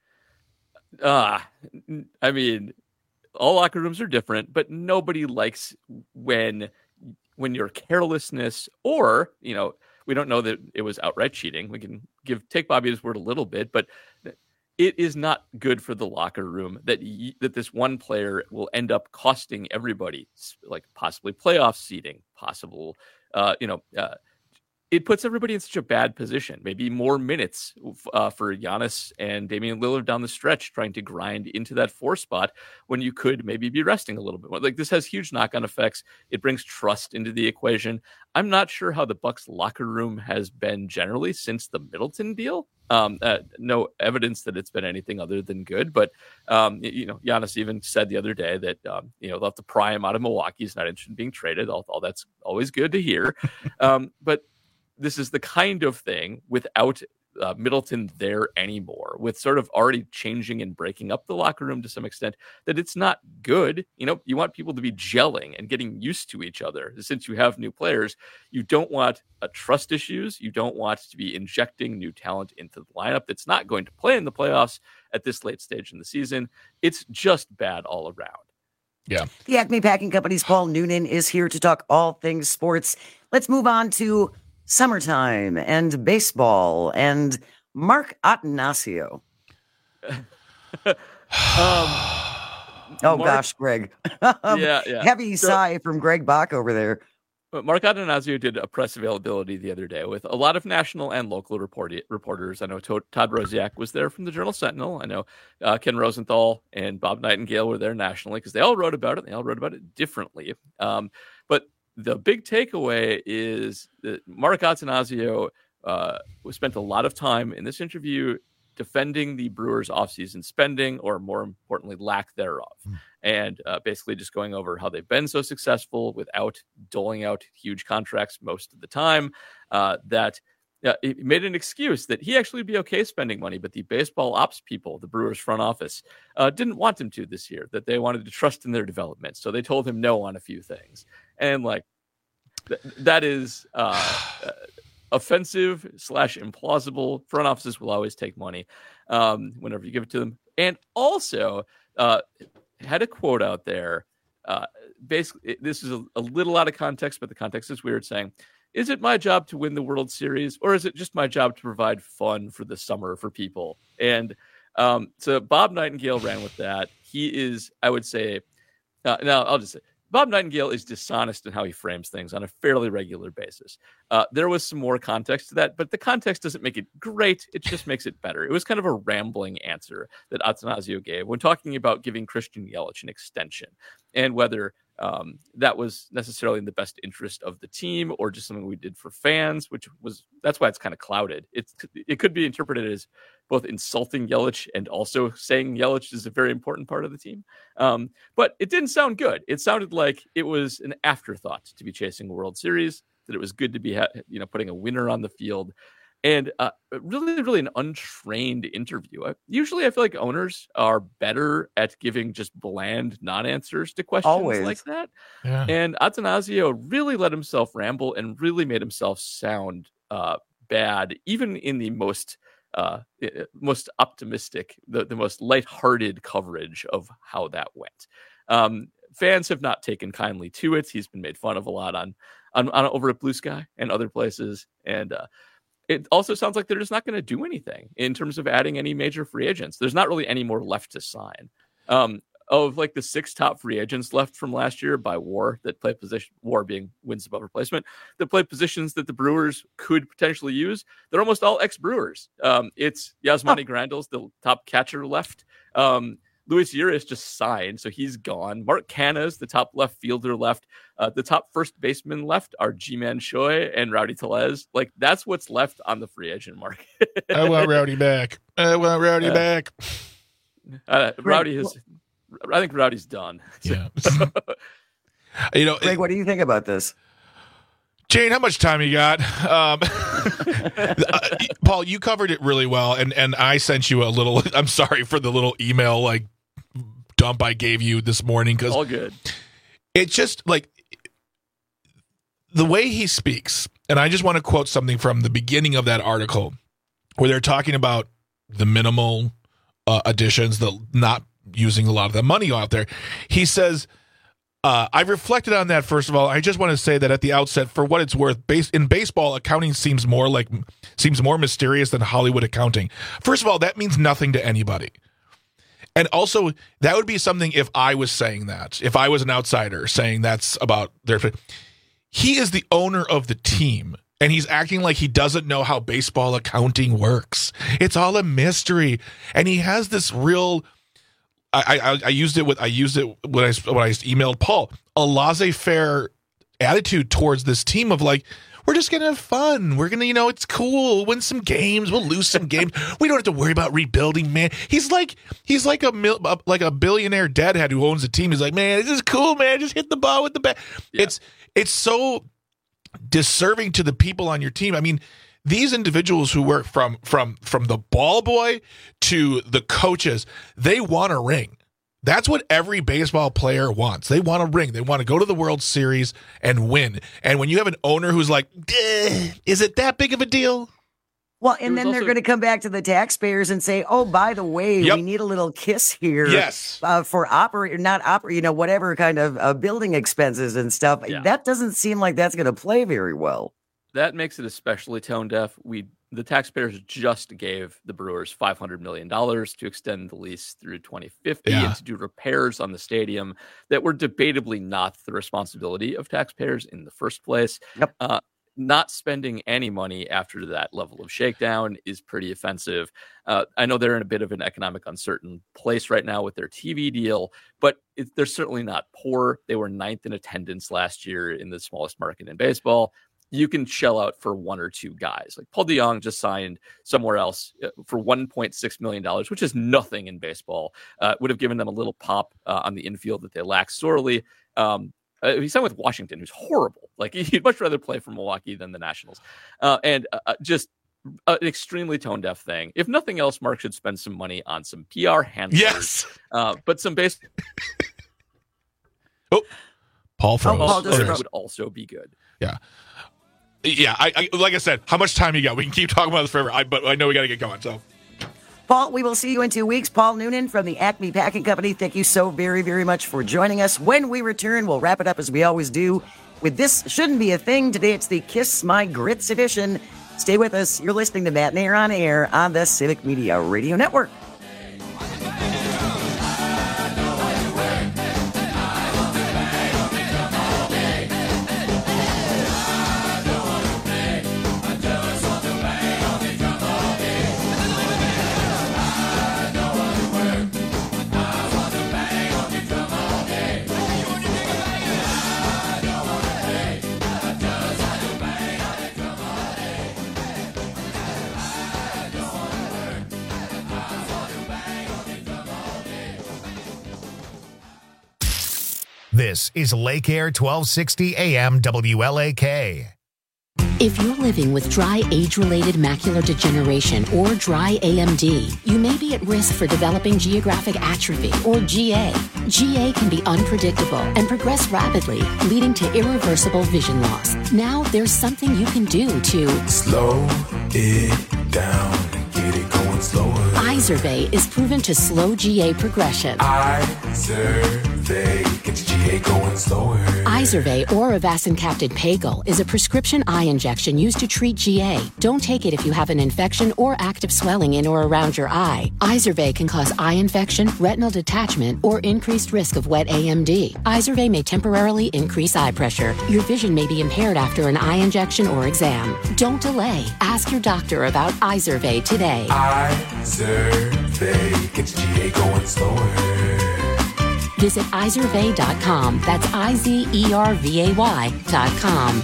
Ah, uh, I mean, all locker rooms are different, but nobody likes when. when your carelessness, or, you know, we don't know that it was outright cheating. We can give take Bobby's word a little bit, but it is not good for the locker room that y- that this one player will end up costing everybody, like possibly playoff seeding, possible, uh, you know, uh, it puts everybody in such a bad position. Maybe more minutes uh, for Giannis and Damian Lillard down the stretch, trying to grind into that four spot when you could maybe be resting a little bit more. Like, this has huge knock-on effects. It brings trust into the equation. I'm not sure how the Bucks locker room has been generally since the Middleton deal. Um, uh, no evidence that it's been anything other than good. But um, you know, Giannis even said the other day that um, you know they'll have to pry him out of Milwaukee. He's not interested in being traded. All, all that's always good to hear. um, but this is the kind of thing without uh, Middleton there anymore, with sort of already changing and breaking up the locker room to some extent, that it's not good. You know, you want people to be gelling and getting used to each other. Since you have new players, you don't want uh, trust issues. You don't want to be injecting new talent into the lineup that's not going to play in the playoffs at this late stage in the season. It's just bad all around. Yeah. The Acme Packing Company's Paul Noonan is here to talk all things sports. Let's move on to summertime and baseball and Mark Attanasio. um, oh, Mark, gosh, Greg. um, yeah, yeah. Heavy So, sigh from Greg Bach over there. Mark Attanasio did a press availability the other day with a lot of national and local report- reporters. I know Todd Rosiak was there from the Journal Sentinel. I know uh, Ken Rosenthal and Bob Nightingale were there nationally because they all wrote about it. They all wrote about it differently. Um, but the big takeaway is that Mark Attanasio uh, spent a lot of time in this interview defending the Brewers' offseason spending, or more importantly, lack thereof, mm. and uh, basically just going over how they've been so successful without doling out huge contracts most of the time, uh, that uh, he made an excuse that he actually would be okay spending money, but the baseball ops people, the Brewers front office, uh, didn't want him to this year, that they wanted to trust in their development. So they told him no on a few things. And like, th- that is uh, uh, offensive slash implausible. Front offices will always take money um, whenever you give it to them. And also uh, had a quote out there. Uh, basically, this is a, a little out of context, but the context is weird, saying, is it my job to win the World Series, or is it just my job to provide fun for the summer for people? And um, so Bob Nightingale ran with that. He is, I would say, uh, now I'll just say, Bob Nightingale is dishonest in how he frames things on a fairly regular basis. Uh, there was some more context to that, but the context doesn't make it great. It just makes it better. It was kind of a rambling answer that Attanasio gave when talking about giving Christian Yelich an extension, and whether um, that was necessarily in the best interest of the team or just something we did for fans, which was, that's why it's kind of clouded. It's, it could be interpreted as both insulting Yelich and also saying Yelich is a very important part of the team. Um, but it didn't sound good. It sounded like it was an afterthought to be chasing a World Series, that it was good to be, ha- you know, putting a winner on the field. and uh, really, really an untrained interview. I, usually, I feel like owners are better at giving just bland non-answers to questions Always. like that. Yeah. And Attanasio really let himself ramble and really made himself sound uh, bad, even in the most uh, most optimistic, the, the most lighthearted coverage of how that went. Um, fans have not taken kindly to it. He's been made fun of a lot on on, on over at Blue Sky and other places, and uh, it also sounds like they're just not going to do anything in terms of adding any major free agents. There's not really any more left to sign. Um, of like the six top free agents left from last year by WAR that play position, WAR being wins above replacement, that play positions that the Brewers could potentially use. They're almost all ex-Brewers. Um, it's Yasmani oh. Grandal's the top catcher left. Um, Luis Urias just signed, so he's gone. Mark Canha's the top left fielder left. Uh, the top first baseman left are Ji-Man Choi and Rowdy Tellez. Like, that's what's left on the free agent market. I want Rowdy back. I want Rowdy yeah. back. Uh, Rowdy has... I think Rowdy's done. Yeah. you know, Greg, what do you think about this? Jane, how much time you got? Um, uh, Paul, you covered it really well, and, and I sent you a little. I'm sorry for the little email like dump I gave you this morning because all good. It's just like the way he speaks, and I just want to quote something from the beginning of that article where they're talking about the minimal uh, additions, the not using a lot of the money out there. He says, uh, I've reflected on that. First of all, I just want to say that at the outset, for what it's worth, base, in baseball, accounting seems more like seems more mysterious than Hollywood accounting. First of all, that means nothing to anybody. And also, that would be something if I was saying that, if I was an outsider saying that's about their. He is the owner of the team, and he's acting like he doesn't know how baseball accounting works. It's all a mystery, and he has this real. I, I I used it with I used it when I when I emailed Paul, a laissez-faire attitude towards this team of like, we're just gonna have fun. We're gonna, you know, it's cool. Win some games. We'll lose some games. We don't have to worry about rebuilding, man. He's like he's like a mil, like a billionaire deadhead who owns a team. He's like, man, this is cool, man. Just hit the ball with the bat. Yeah. It's it's so disserving to the people on your team. I mean, these individuals who work from from from the ball boy to the coaches, they want a ring. That's what every baseball player wants. They want a ring. They want to go to the World Series and win. And when you have an owner who's like, is it that big of a deal? Well, and then also- they're going to come back to the taxpayers and say, oh, by the way, yep. we need a little kiss here. Yes. Uh, for operate, not operate, you know, whatever kind of uh, building expenses and stuff. Yeah. That doesn't seem like that's going to play very well. That makes it especially tone deaf. We the taxpayers just gave the Brewers five hundred million dollars to extend the lease through twenty fifty yeah. and to do repairs on the stadium that were debatably not the responsibility of taxpayers in the first place. Yep. Uh, not spending any money after that level of shakedown is pretty offensive. Uh, I know they're in a bit of an economic uncertain place right now with their T V deal, but it, they're certainly not poor. They were ninth in attendance last year in the smallest market in baseball. You can shell out for one or two guys. Like Paul DeJong just signed somewhere else for one point six million dollars, which is nothing in baseball. Uh, would have given them a little pop uh, on the infield that they lack sorely. Um, uh, he signed with Washington, who's horrible. Like he'd much rather play for Milwaukee than the Nationals. Uh, and uh, just an extremely tone deaf thing. If nothing else, Mark should spend some money on some P R handlers. Yes. Uh, but some base. oh, Paul froze. Oh, Paul just would also be good. Yeah. Yeah, I, I like I said, how much time you got? We can keep talking about this forever, I, but I know we got to get going. So, Paul, we will see you in two weeks. Paul Noonan from the Acme Packing Company, thank you so very, very much for joining us. When we return, we'll wrap it up as we always do with This Shouldn't Be a Thing. Today, it's the Kiss My Grits edition. Stay with us. You're listening to Matt Nair on Air on the Civic Media Radio Network. This is Lake Air twelve sixty A M W L A K. If you're living with dry age-related macular degeneration or dry A M D, you may be at risk for developing geographic atrophy or G A. G A can be unpredictable and progress rapidly, leading to irreversible vision loss. Now there's something you can do to slow it down and get it going slower. Izervay is proven to slow G A progression. Izervay gets G A going slower. Izervay or avacincaptad pagel is a prescription eye injection used to treat G A. Don't take it if you have an infection or active swelling in or around your eye. Izervay can cause eye infection, retinal detachment, or increased risk of wet A M D. Izervay may temporarily increase eye pressure. Your vision may be impaired after an eye injection or exam. Don't delay. Ask your doctor about Izervay today. Izervay gets G A going slower. Visit Izervay dot com. That's I Z E R V A Y dot com.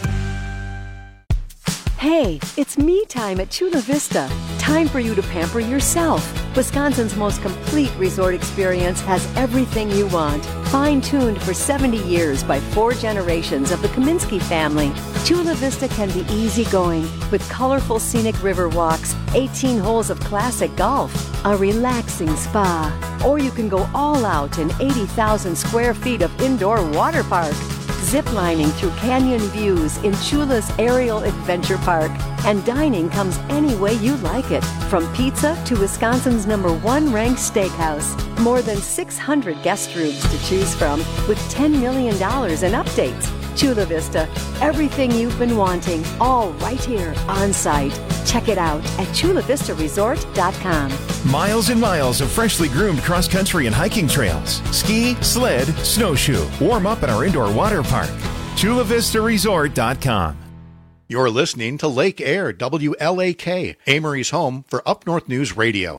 Hey, it's me time at Chula Vista. Time for you to pamper yourself. Wisconsin's most complete resort experience has everything you want. Fine-tuned for seventy years by four generations of the Kaminsky family, Chula Vista can be easygoing with colorful scenic river walks, eighteen holes of classic golf, a relaxing spa, or you can go all out in eighty thousand square feet of indoor water park. Ziplining through canyon views in Chula's Aerial Adventure Park. And dining comes any way you like it, from pizza to Wisconsin's number one ranked steakhouse. More than six hundred guest rooms to choose from with ten million dollars in updates. Chula Vista, everything you've been wanting, all right here on site. Check it out at chula vista resort dot com. Miles and miles of freshly groomed cross-country and hiking trails. Ski, sled, snowshoe. Warm up at our indoor water park. chula vista resort dot com. You're listening to Lake Air, W L A K, Amory's home for Up North News Radio.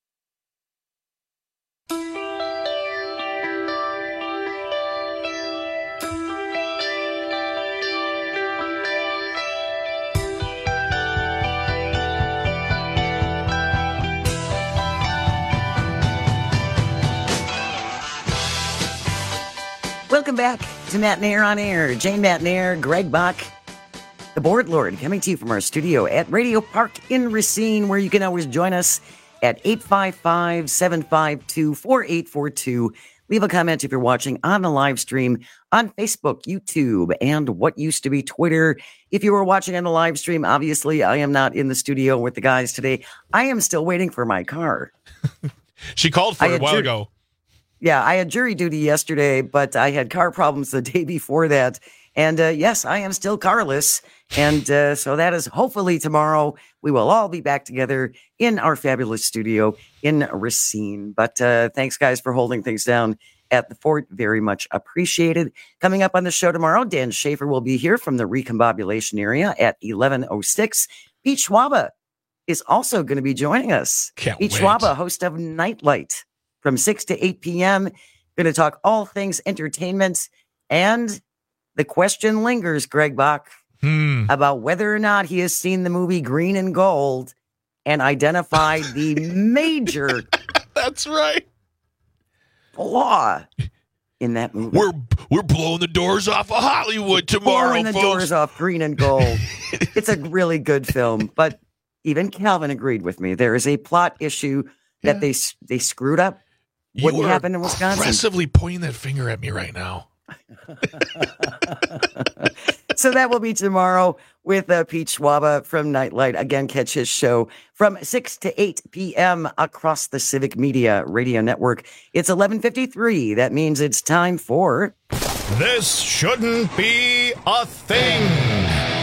Welcome back to Matt Nair on Air. Jane Matt Nair, Greg Bach, the Board Lord, coming to you from our studio at Radio Park in Racine, where you can always join us at eight five five, seven five two, four eight four two. Leave a comment if you're watching on the live stream on Facebook, YouTube, and what used to be Twitter. If you were watching on the live stream, obviously I am not in the studio with the guys today. I am still waiting for my car. She called for I it a while ju- ago. Yeah, I had jury duty yesterday, but I had car problems the day before that. And uh, yes, I am still carless. And uh, so that is hopefully tomorrow we will all be back together in our fabulous studio in Racine. But uh, thanks, guys, for holding things down at the fort. Very much appreciated. Coming up on the show tomorrow, Dan Schaefer will be here from the recombobulation area at eleven oh six. Pete Schwaba is also going to be joining us. Can't Pete wait. Schwaba, host of Nightlight. From six to eight p.m., going to talk all things entertainment. And the question lingers, Greg Bach, hmm. about whether or not he has seen the movie Green and Gold and identified the major That's right. flaw in that movie. We're we're blowing the doors off of Hollywood tomorrow, Blowing the folks. doors off Green and Gold. It's a really good film, but even Calvin agreed with me. There is a plot issue that they they screwed up. You Wouldn't are happen in Wisconsin. aggressively pointing that finger at me right now. So that will be tomorrow with uh, Pete Schwaba from Nightlight. Again, catch his show from six to eight p.m. across the Civic Media Radio Network. It's eleven fifty-three. That means it's time for... This shouldn't be a thing.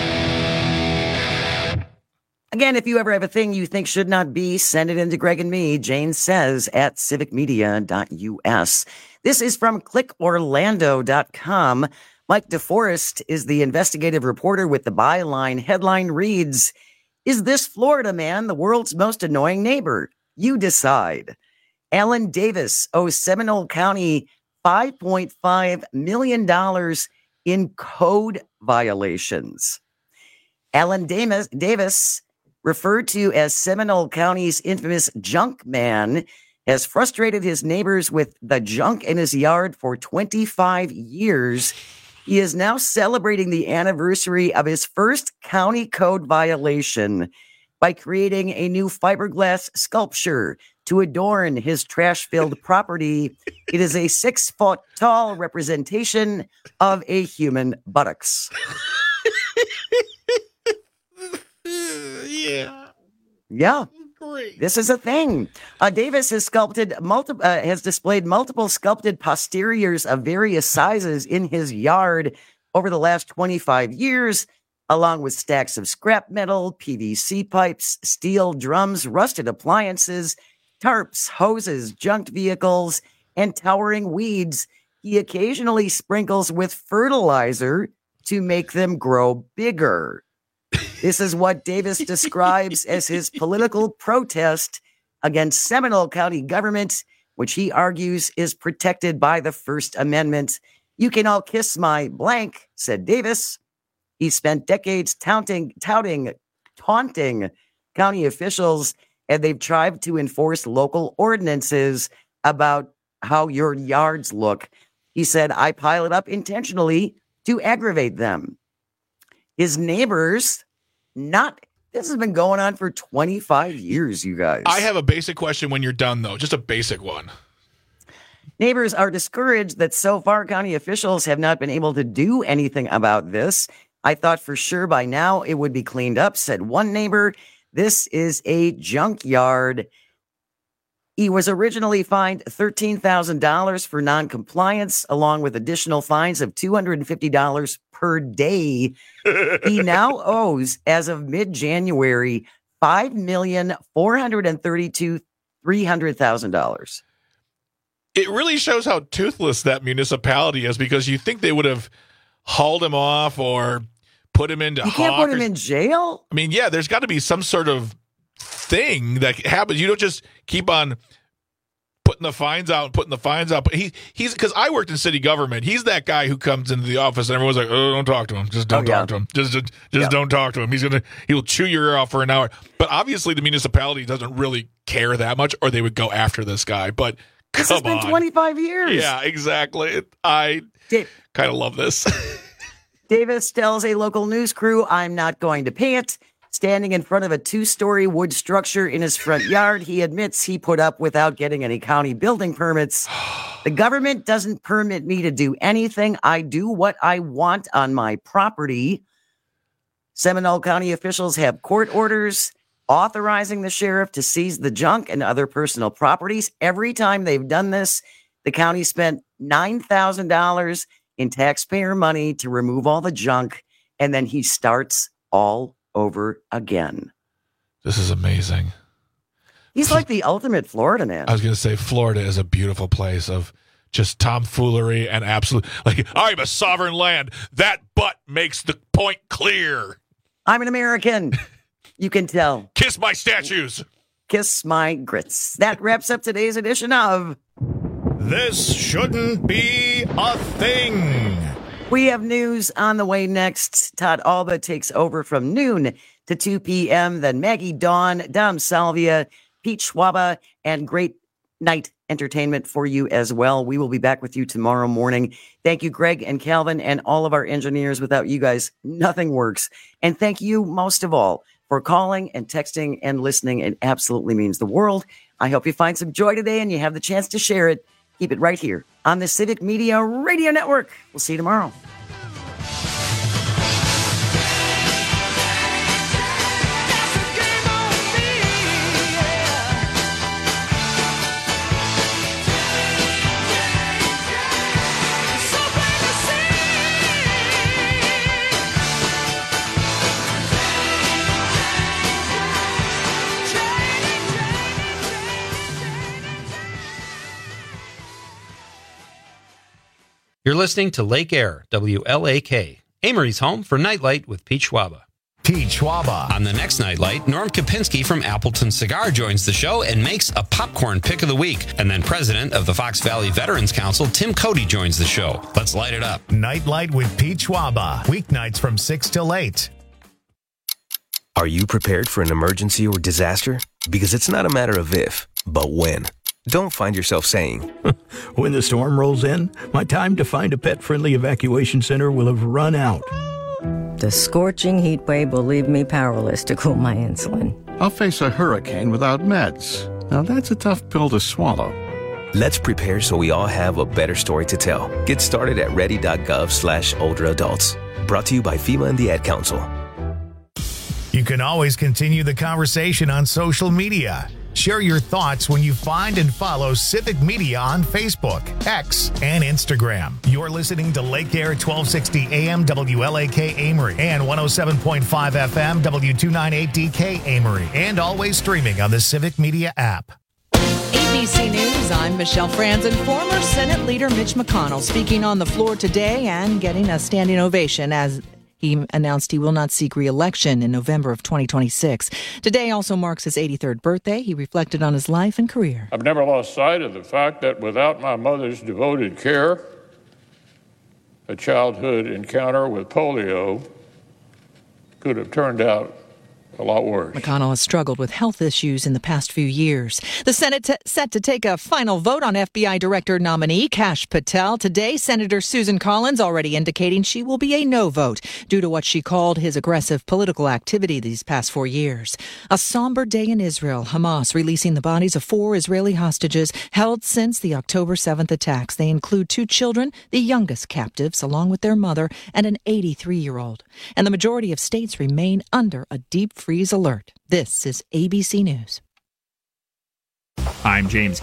Again, if you ever have a thing you think should not be, send it in to Greg and me, Jane says, at civic media dot u s. This is from click orlando dot com. Mike DeForest is the investigative reporter with the byline. Headline reads, "Is this Florida man the world's most annoying neighbor? You decide." Alan Davis owes Seminole County five point five million dollars in code violations. Alan Davis, Davis referred to as Seminole County's infamous junk man, has frustrated his neighbors with the junk in his yard for twenty-five years He is now celebrating the anniversary of his first county code violation by creating a new fiberglass sculpture to adorn his trash-filled property. It is a six-foot-tall representation of a human buttocks. Yeah. Yeah. Great. This is a thing. Uh, Davis has sculpted multi- uh, has displayed multiple sculpted posteriors of various sizes in his yard over the last twenty-five years, along with stacks of scrap metal, P V C pipes, steel drums, rusted appliances, tarps, hoses, junked vehicles, and towering weeds. He occasionally sprinkles with fertilizer to make them grow bigger. This is what Davis describes as his political protest against Seminole County government, which he argues is protected by the First Amendment. You can all kiss my blank, said Davis. He spent decades touting, touting, taunting county officials, and they've tried to enforce local ordinances about how your yards look. He said, I pile it up intentionally to aggravate them. His neighbors, not, this has been going on for twenty-five years, you guys. I have a basic question when you're done, though. Just a basic one. Neighbors are discouraged that so far county officials have not been able to do anything about this. I thought for sure by now it would be cleaned up, said one neighbor. This is a junkyard. He was originally fined thirteen thousand dollars for noncompliance, along with additional fines of two hundred fifty dollars per day. He now owes, as of mid-January, five million four hundred thirty-two thousand three hundred dollars. It really shows how toothless that municipality is, because you think they would have hauled him off or put him into You can't hawk put him or- in jail? I mean, yeah, there's got to be some sort of thing that happens. You don't just keep on putting the fines out and putting the fines out. But he he's because I worked in city government. He's that guy who comes into the office and everyone's like, "Oh, don't talk to him. Just don't Oh, yeah. talk to him. Just just, just Yeah. don't talk to him. He's gonna he'll chew your ear off for an hour." But obviously, the municipality doesn't really care that much, or they would go after this guy. But This come has been on, twenty-five years. yeah, exactly. I kind of love this. Davis tells a local news crew, I'm not going to pay it. Standing in front of a two-story wood structure in his front yard, he admits he put up without getting any county building permits. The government doesn't permit me to do anything. I do what I want on my property. Seminole County officials have court orders authorizing the sheriff to seize the junk and other personal properties. Every time they've done this, the county spent nine thousand dollars in taxpayer money to remove all the junk, and then he starts all over again. This is amazing. He's like the ultimate Florida man. I was going to say Florida is a beautiful place of just tomfoolery and absolute, like, I'm a sovereign land. That butt makes the point clear. I'm an American. You can tell. Kiss my statues. Kiss my grits. That wraps up today's edition of This Shouldn't Be a Thing. We have news on the way next. Todd Alba takes over from noon to two p.m. Then Maggie Dawn, Dom Salvia, Pete Schwaba, and great night entertainment for you as well. We will be back with you tomorrow morning. Thank you, Greg and Calvin, and all of our engineers. Without you guys, nothing works. And thank you most of all for calling and texting and listening. It absolutely means the world. I hope you find some joy today and you have the chance to share it. Keep it right here on the Civic Media Radio Network. We'll see you tomorrow. You're listening to Lake Air, W L A K, Amory's home for Nightlight with Pete Schwaba. Pete Schwaba. On the next Nightlight, Norm Kopinski from Appleton Cigar joins the show and makes a popcorn pick of the week. And then president of the Fox Valley Veterans Council, Tim Cody, joins the show. Let's light it up. Nightlight with Pete Schwaba. Weeknights from six till eight. Are you prepared for an emergency or disaster? Because it's not a matter of if, but when. don't find yourself saying, when the storm rolls in, my time to find a pet-friendly evacuation center will have run out. The scorching heat wave will leave me powerless to cool my insulin. I'll face a hurricane without meds. Now that's a tough pill to swallow. Let's prepare so we all have a better story to tell. Get started at ready.gov slash older adults. Brought to you by FEMA and the Ad Council. You can always continue the conversation on social media. Share your thoughts when you find and follow Civic Media on Facebook, X, and Instagram. You're listening to Lake Air twelve sixty A M W L A K Amory and one oh seven point five F M W two ninety-eight D K Amory, and always streaming on the Civic Media app. A B C News, I'm Michelle Franzen. Former Senate Leader Mitch McConnell speaking on the floor today and getting a standing ovation as he announced he will not seek re-election in November of twenty twenty-six. Today also marks his eighty-third birthday. He reflected on his life and career. I've never lost sight of the fact that without my mother's devoted care, a childhood encounter with polio could have turned out a lot worse. McConnell has struggled with health issues in the past few years. The Senate t- set to take a final vote on F B I Director nominee Kash Patel. Today, Senator Susan Collins already indicating she will be a no vote due to what she called his aggressive political activity these past four years. A somber day in Israel. Hamas releasing the bodies of four Israeli hostages held since the October seventh attacks. They include two children, the youngest captives, along with their mother and an eighty-three-year-old. And the majority of states remain under a deep freeze alert. This is A B C News. I'm James